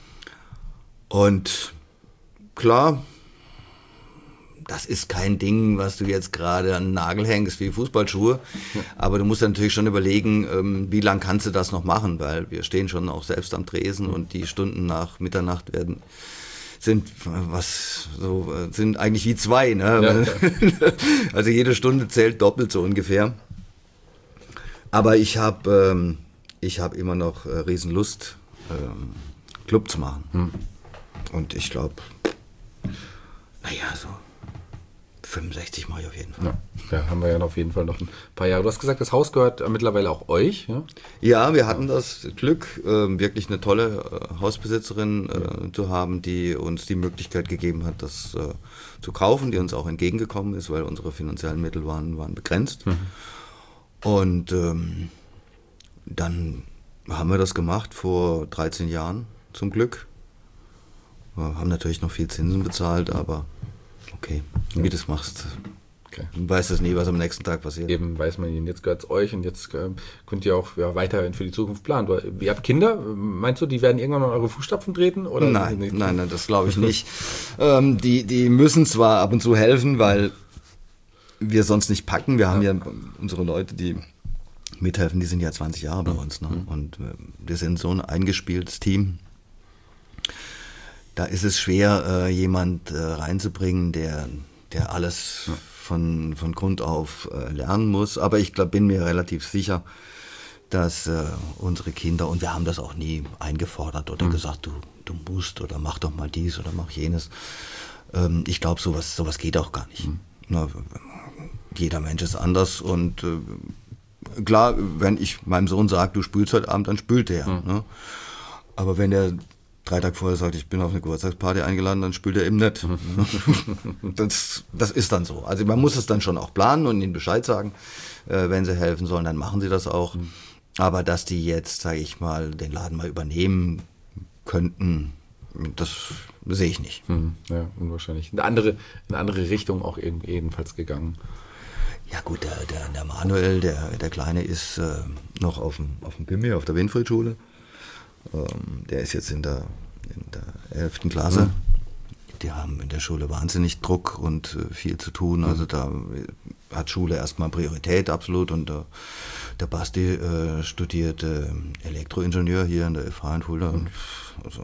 und klar, das ist kein Ding, was du jetzt gerade an den Nagel hängst wie Fußballschuhe, ja. aber du musst natürlich schon überlegen, ähm, wie lange kannst du das noch machen, weil wir stehen schon auch selbst am Tresen mhm. und die Stunden nach Mitternacht werden... sind was so sind eigentlich wie zwei, ne? Ja, ja. Also jede Stunde zählt doppelt so ungefähr. Aber ich habe ähm, ich habe immer noch äh, Riesenlust, ähm, Club zu machen. Hm. Und ich glaube, naja, so fünfundsechzig mache ich auf jeden Fall. Ja. ja, haben wir ja auf jeden Fall noch ein paar Jahre. Du hast gesagt, das Haus gehört mittlerweile auch euch, ja? Ja, wir hatten das Glück, äh, wirklich eine tolle äh, Hausbesitzerin äh, ja. zu haben, die uns die Möglichkeit gegeben hat, das äh, zu kaufen, die uns auch entgegengekommen ist, weil unsere finanziellen Mittel waren, waren begrenzt. Mhm. Und ähm, dann haben wir das gemacht vor dreizehn Jahren, zum Glück. Wir haben natürlich noch viel Zinsen bezahlt, aber okay, wie du das machst. Okay. Du weißt es nie, was am nächsten Tag passiert. Eben weiß man ihn. Jetzt gehört es euch und jetzt äh, könnt ihr auch ja, weiterhin für die Zukunft planen. Du, ihr habt Kinder, meinst du, die werden irgendwann mal in eure Fußstapfen treten? Oder nein, nein, nein, das glaube ich nicht. ähm, die, die müssen zwar ab und zu helfen, weil wir sonst nicht packen. Wir haben ja, ja unsere Leute, die mithelfen, die sind ja zwanzig Jahre bei uns. Ne? Mhm. Und äh, wir sind so ein eingespieltes Team. Da ist es schwer, äh, jemand äh, reinzubringen, der der alles ja. von, von Grund auf äh, lernen muss. Aber ich glaub, bin mir relativ sicher, dass äh, unsere Kinder, und wir haben das auch nie eingefordert oder mhm. gesagt, du, du musst oder mach doch mal dies oder mach jenes. Ähm, ich glaube, sowas, sowas geht auch gar nicht. Mhm. Na, jeder Mensch ist anders und äh, klar, wenn ich meinem Sohn sage, du spülst heute Abend, dann spült er. Mhm. Ne? Aber wenn er drei Tage vorher sagt, ich bin auf eine Geburtstagsparty eingeladen, dann spült er eben nicht. Mhm. das, das ist dann so. Also man muss es dann schon auch planen und ihnen Bescheid sagen. Äh, wenn sie helfen sollen, dann machen sie das auch. Mhm. Aber dass die jetzt, sage ich mal, den Laden mal übernehmen könnten, das sehe ich nicht. Mhm. Ja, unwahrscheinlich. Eine andere, eine andere Richtung auch jedenfalls gegangen. Ja gut, der, der, der Manuel, der, der Kleine, ist äh, noch auf dem, auf dem Gimmi, auf der Winfried-Schule. Ähm, der ist jetzt in der, in der elften Klasse. Mhm. Die haben in der Schule wahnsinnig Druck und äh, viel zu tun. Also da hat Schule erstmal Priorität, absolut. Und äh, der Basti äh, studiert äh, Elektroingenieur hier in der F H in Fulda. Und also,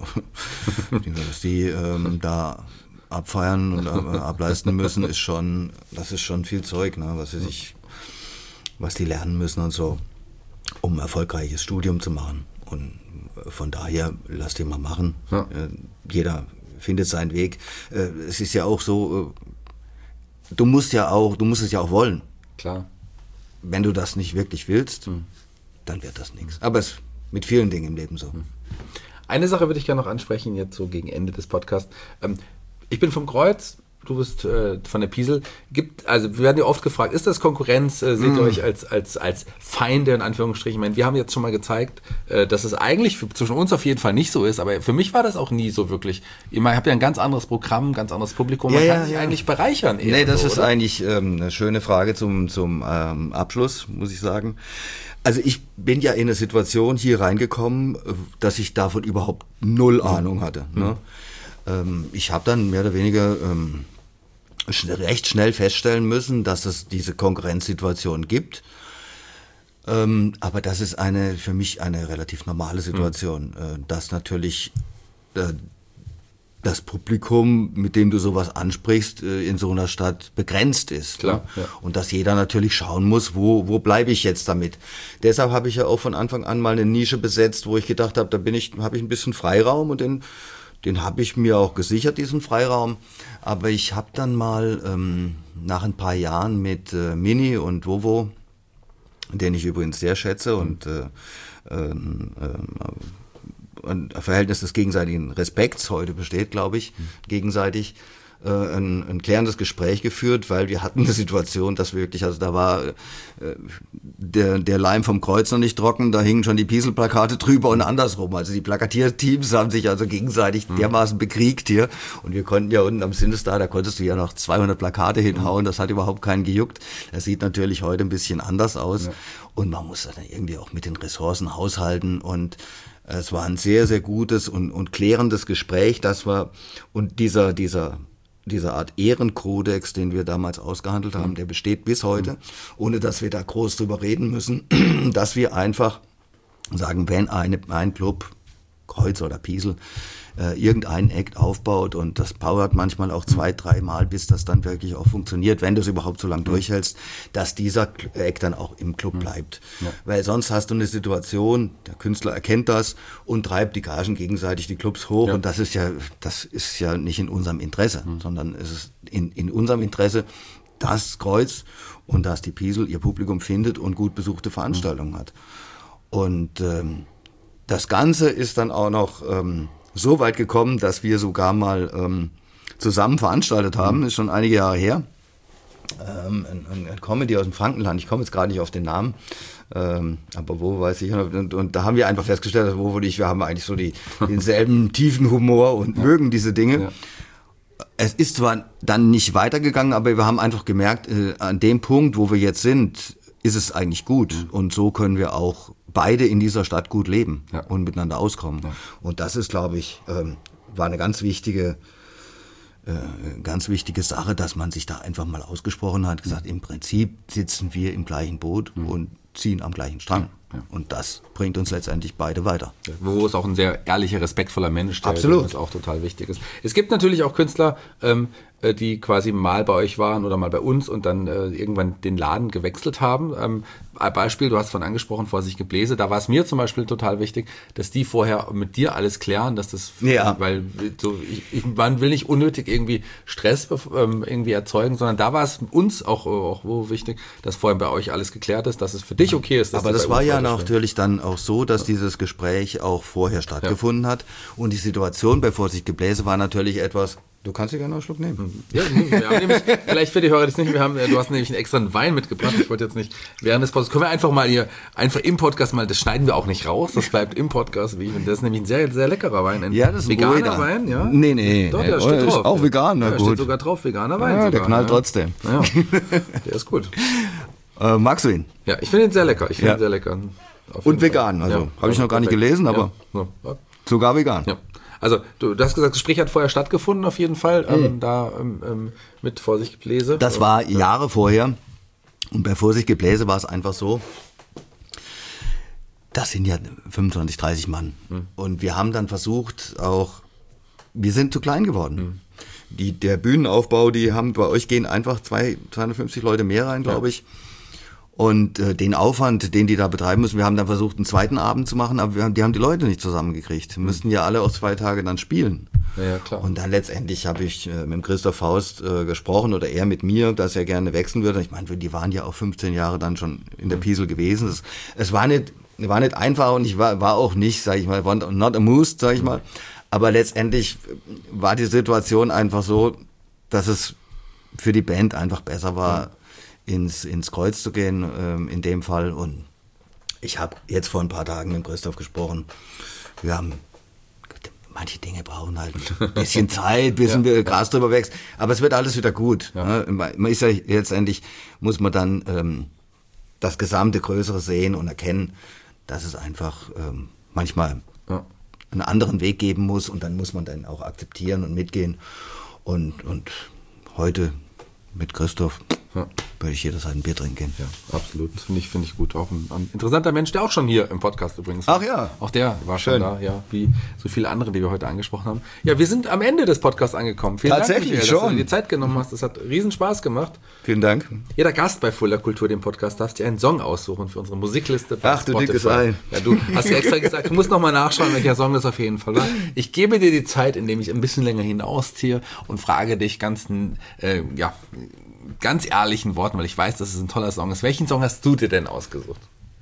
dass die ähm, da abfeiern und äh, ableisten müssen, ist schon, das ist schon viel Zeug, ne, was sie sich, was die lernen müssen und so, um ein erfolgreiches Studium zu machen. Und von daher, lass die mal machen. Ja. Äh, jeder findet seinen Weg. Äh, es ist ja auch so, äh, du musst ja auch, du musst es ja auch wollen. Klar. Wenn du das nicht wirklich willst, hm. dann wird das nichts. Aber es ist mit vielen Dingen im Leben so. Hm. Eine Sache würde ich gerne noch ansprechen, jetzt so gegen Ende des Podcasts. Ähm, ich bin vom Kreuz, du bist äh, von der Piesel. Gibt, also wir werden ja oft gefragt, ist das Konkurrenz? Äh, seht ihr mm. euch als, als, als Feinde in Anführungsstrichen? Ich meine, wir haben jetzt schon mal gezeigt, äh, dass es eigentlich für, zwischen uns auf jeden Fall nicht so ist, aber für mich war das auch nie so wirklich. Ich meine, ich habe ja ein ganz anderes Programm, ein ganz anderes Publikum. Man ja, kann ja, sich ja. eigentlich bereichern. Nee, das so, ist oder? eigentlich ähm, eine schöne Frage zum, zum ähm, Abschluss, muss ich sagen. Also ich bin ja in eine Situation hier reingekommen, dass ich davon überhaupt null mhm. Ahnung hatte. Ne? Mhm. Ähm, ich habe dann mehr oder weniger ähm, recht schnell feststellen müssen, dass es diese Konkurrenzsituation gibt. Ähm, aber das ist eine für mich eine relativ normale Situation, mhm. äh, dass natürlich äh, das Publikum, mit dem du sowas ansprichst, in so einer Stadt begrenzt ist. Klar, ne? ja. Und dass jeder natürlich schauen muss, wo, wo bleibe ich jetzt damit. Deshalb habe ich ja auch von Anfang an mal eine Nische besetzt, wo ich gedacht habe, da bin ich, habe ich ein bisschen Freiraum und den, den habe ich mir auch gesichert, diesen Freiraum. Aber ich habe dann mal ähm, nach ein paar Jahren mit äh, Mini und Vovo, den ich übrigens sehr schätze und äh, äh, äh, ein Verhältnis des gegenseitigen Respekts heute besteht, glaube ich, mhm. gegenseitig äh, ein, ein klärendes Gespräch geführt, weil wir hatten eine Situation, dass wirklich, also da war äh, der, der Leim vom Kreuz noch nicht trocken, da hingen schon die Pieselplakate drüber und andersrum. Also die Plakatierteams haben sich also gegenseitig mhm. dermaßen bekriegt hier und wir konnten ja unten am Sinnestar, da konntest du ja noch zweihundert Plakate hinhauen, das hat überhaupt keinen gejuckt. Das sieht natürlich heute ein bisschen anders aus ja. und man muss dann irgendwie auch mit den Ressourcen haushalten und es war ein sehr, sehr gutes und, und klärendes Gespräch, das war, und dieser, dieser, dieser Art Ehrenkodex, den wir damals ausgehandelt haben, mhm. der besteht bis heute, mhm. ohne dass wir da groß drüber reden müssen, dass wir einfach sagen, wenn eine, ein Club, Kreuz oder Piesel, äh, irgendeinen Act aufbaut und das powert manchmal auch zwei, dreimal, bis das dann wirklich auch funktioniert, wenn du es überhaupt so lange durchhältst, dass dieser Act dann auch im Club bleibt. Ja. Weil sonst hast du eine Situation, der Künstler erkennt das und treibt die Gagen gegenseitig die Clubs hoch ja. und das ist ja, das ist ja nicht in unserem Interesse, mhm. sondern es ist in, in unserem Interesse, dass Kreuz und dass die Piesel ihr Publikum findet und gut besuchte Veranstaltungen mhm. hat. Und ähm, das Ganze ist dann auch noch ähm, so weit gekommen, dass wir sogar mal ähm, zusammen veranstaltet haben, ist schon einige Jahre her, ähm, ein, ein Comedy aus dem Frankenland, ich komme jetzt gerade nicht auf den Namen, ähm, aber wo weiß ich, und, und da haben wir einfach festgestellt, dass wo und ich, wir haben eigentlich so die, denselben tiefen Humor und ja. mögen diese Dinge. Ja. Es ist zwar dann nicht weitergegangen, aber wir haben einfach gemerkt, äh, an dem Punkt, wo wir jetzt sind, ist es eigentlich gut mhm. und so können wir auch beide in dieser Stadt gut leben ja. und miteinander auskommen. Ja. Und das ist, glaube ich, ähm, war eine ganz wichtige, äh, ganz wichtige Sache, dass man sich da einfach mal ausgesprochen hat, gesagt, mhm. im Prinzip sitzen wir im gleichen Boot mhm. und ziehen am gleichen Strang. Ja. Und das bringt uns letztendlich beide weiter. Wo ist auch ein sehr ehrlicher, respektvoller Mensch, der Absolut. das auch total wichtig ist. Es gibt natürlich auch Künstler, ähm, die quasi mal bei euch waren oder mal bei uns und dann äh, irgendwann den Laden gewechselt haben. Ähm, Beispiel, du hast von angesprochen, Vorsicht Gebläse, da war es mir zum Beispiel total wichtig, dass die vorher mit dir alles klären, dass das, ja. weil so, ich, ich, man will nicht unnötig irgendwie Stress ähm, irgendwie erzeugen, sondern da war es uns auch, auch wo wichtig, dass vorher bei euch alles geklärt ist, dass es für dich okay ist. Dass Aber das bei war uns ja weiterspielen. natürlich dann auch so, dass ja. dieses Gespräch auch vorher stattgefunden ja. hat und die Situation bei Vorsicht Gebläse war natürlich etwas. Du kannst dir gerne noch einen Schluck nehmen. Ja, wir haben nämlich, vielleicht für die Hörer das nicht, wir haben, du hast nämlich einen extra Wein mitgebracht. Ich wollte jetzt nicht während des Podcasts, können wir einfach mal hier, einfach im Podcast mal, das schneiden wir auch nicht raus, das bleibt im Podcast. Wie, das ist nämlich ein sehr, sehr leckerer Wein. Ein ja, das ist ein veganer ruhiger. Wein, ja? Nee, nee. Doch, nee. der steht ist drauf. auch vegan, na ja, gut. steht sogar drauf, veganer Wein. Ja, sogar, der knallt ja. trotzdem. Ja, der ist gut. Äh, magst du ihn? Ja, ich finde ihn sehr lecker. Ich finde Ja. ihn sehr lecker. Und vegan, also ja, habe ich noch gar nicht gelesen, aber ja. Ja. sogar vegan. Ja. Also du, du hast gesagt, das Gespräch hat vorher stattgefunden auf jeden Fall, ähm, mhm. da ähm, ähm, mit Vorsicht Gebläse. Das war Jahre vorher und bei Vorsicht Gebläse war es einfach so, das sind ja fünfundzwanzig, dreißig Mann mhm. und wir haben dann versucht auch, wir sind zu klein geworden. Mhm. Die, der Bühnenaufbau, die haben bei euch gehen einfach zwei, zweihundertfünfzig Leute mehr rein, glaube ja. ich. Und äh, den Aufwand, den die da betreiben müssen, wir haben dann versucht, einen zweiten Abend zu machen, aber wir haben, die haben die Leute nicht zusammengekriegt. Wir müssten ja alle auch zwei Tage dann spielen. Ja, ja, klar. Und dann letztendlich habe ich äh, mit dem Christoph Faust äh, gesprochen oder er mit mir, dass er gerne wechseln würde. Ich meine, die waren ja auch fünfzehn Jahre dann schon in der Piesel gewesen. Es, es war nicht, war nicht einfach und ich war, war auch nicht, sage ich mal, not amused, sage ich mal. Aber letztendlich war die Situation einfach so, dass es für die Band einfach besser war, ins, ins Kreuz zu gehen, ähm, in dem Fall. Und ich habe jetzt vor ein paar Tagen mit Christoph gesprochen. Wir haben, manche Dinge brauchen halt ein bisschen Zeit, bis ja, wir Gras drüber wächst. Aber es wird alles wieder gut. Ja. Ne? Man ist ja letztendlich, muss man dann ähm, das gesamte Größere sehen und erkennen, dass es einfach ähm, manchmal ja. einen anderen Weg geben muss. Und dann muss man dann auch akzeptieren und mitgehen. Und, und heute mit Christoph ja. würde ich jederzeit ein Bier trinken gehen. Ja, absolut. Finde ich, finde ich gut. Auch ein, ein interessanter Mensch, der auch schon hier im Podcast übrigens war. Ach ja. Auch der war Schön. schon da, ja, wie so viele andere, die wir heute angesprochen haben. Ja, wir sind am Ende des Podcasts angekommen. Vielen Tatsächlich Dank, Michael, schon. dass du dir die Zeit genommen hast. Das hat riesen Spaß gemacht. Vielen Dank. Jeder Gast bei Fulda Kultur, dem Podcast, darf dir einen Song aussuchen für unsere Musikliste bei Ach, Spotify. du dickes Ei. Ja, du hast ja extra gesagt, du musst nochmal nachschauen, welcher Song das auf jeden Fall war. Ich gebe dir die Zeit, indem ich ein bisschen länger hinausziehe und frage dich ganz, äh, ja, ganz ehrlichen Worten, weil ich weiß, dass es ein toller Song ist. Welchen Song hast du dir denn ausgesucht?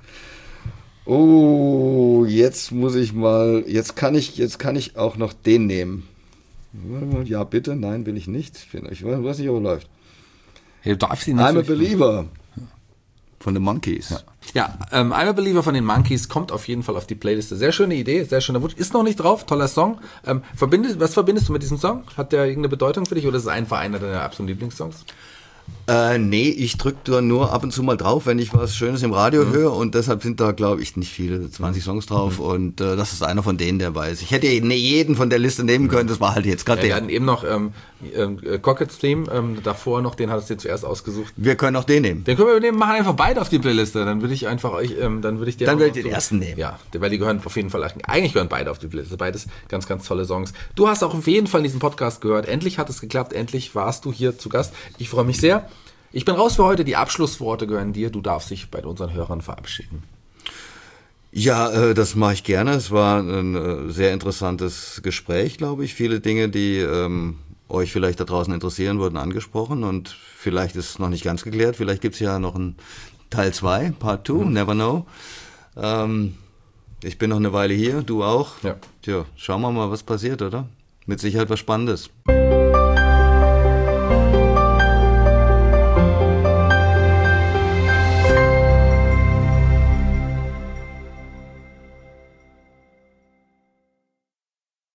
Oh, jetzt muss ich mal, jetzt kann ich, jetzt kann ich auch noch den nehmen. Ja, bitte, nein, will ich nicht. Ich weiß nicht, ob er läuft. Hey, du darfst ihn I'm a Believer. Von den Monkees. Ja, ja ähm, I'm a Believer von den Monkees kommt auf jeden Fall auf die Playliste. Sehr schöne Idee, sehr schöner Wunsch. Ist noch nicht drauf, toller Song. Ähm, verbindest, was verbindest du mit diesem Song? Hat der irgendeine Bedeutung für dich oder ist es einfach einer deiner absoluten Lieblingssongs? Äh, nee, ich drücke da nur ab und zu mal drauf, wenn ich was Schönes im Radio mhm. höre und deshalb sind da, glaube ich, nicht viele, zwanzig Songs drauf mhm. und äh, das ist einer von denen, der weiß. Ich hätte jeden von der Liste nehmen können, das war halt jetzt gerade ja, der. Wir hatten eben noch ähm, äh, Cockets Theme, ähm, davor noch, den hattest du dir zuerst ausgesucht. Wir können auch den nehmen. Den können wir nehmen, machen einfach beide auf die Playliste, dann würde ich einfach euch, ähm, dann würde ich dir Dann würde ich so, den ersten nehmen. Ja, weil die gehören auf jeden Fall, eigentlich gehören beide auf die Playliste, beides ganz, ganz tolle Songs. Du hast auch auf jeden Fall diesen Podcast gehört, endlich hat es geklappt, endlich warst du hier zu Gast. Ich freue mich sehr. Ich bin raus für heute, die Abschlussworte gehören dir, du darfst dich bei unseren Hörern verabschieden. Ja, äh, das mache ich gerne. Es war ein äh, sehr interessantes Gespräch, glaube ich. Viele Dinge, die ähm, euch vielleicht da draußen interessieren, wurden angesprochen und vielleicht ist es noch nicht ganz geklärt. Vielleicht gibt es ja noch einen Teil zwei, Part two, mhm. never know. Ähm, ich bin noch eine Weile hier, du auch. Ja. Tja, schauen wir mal, was passiert, oder? Mit Sicherheit was Spannendes.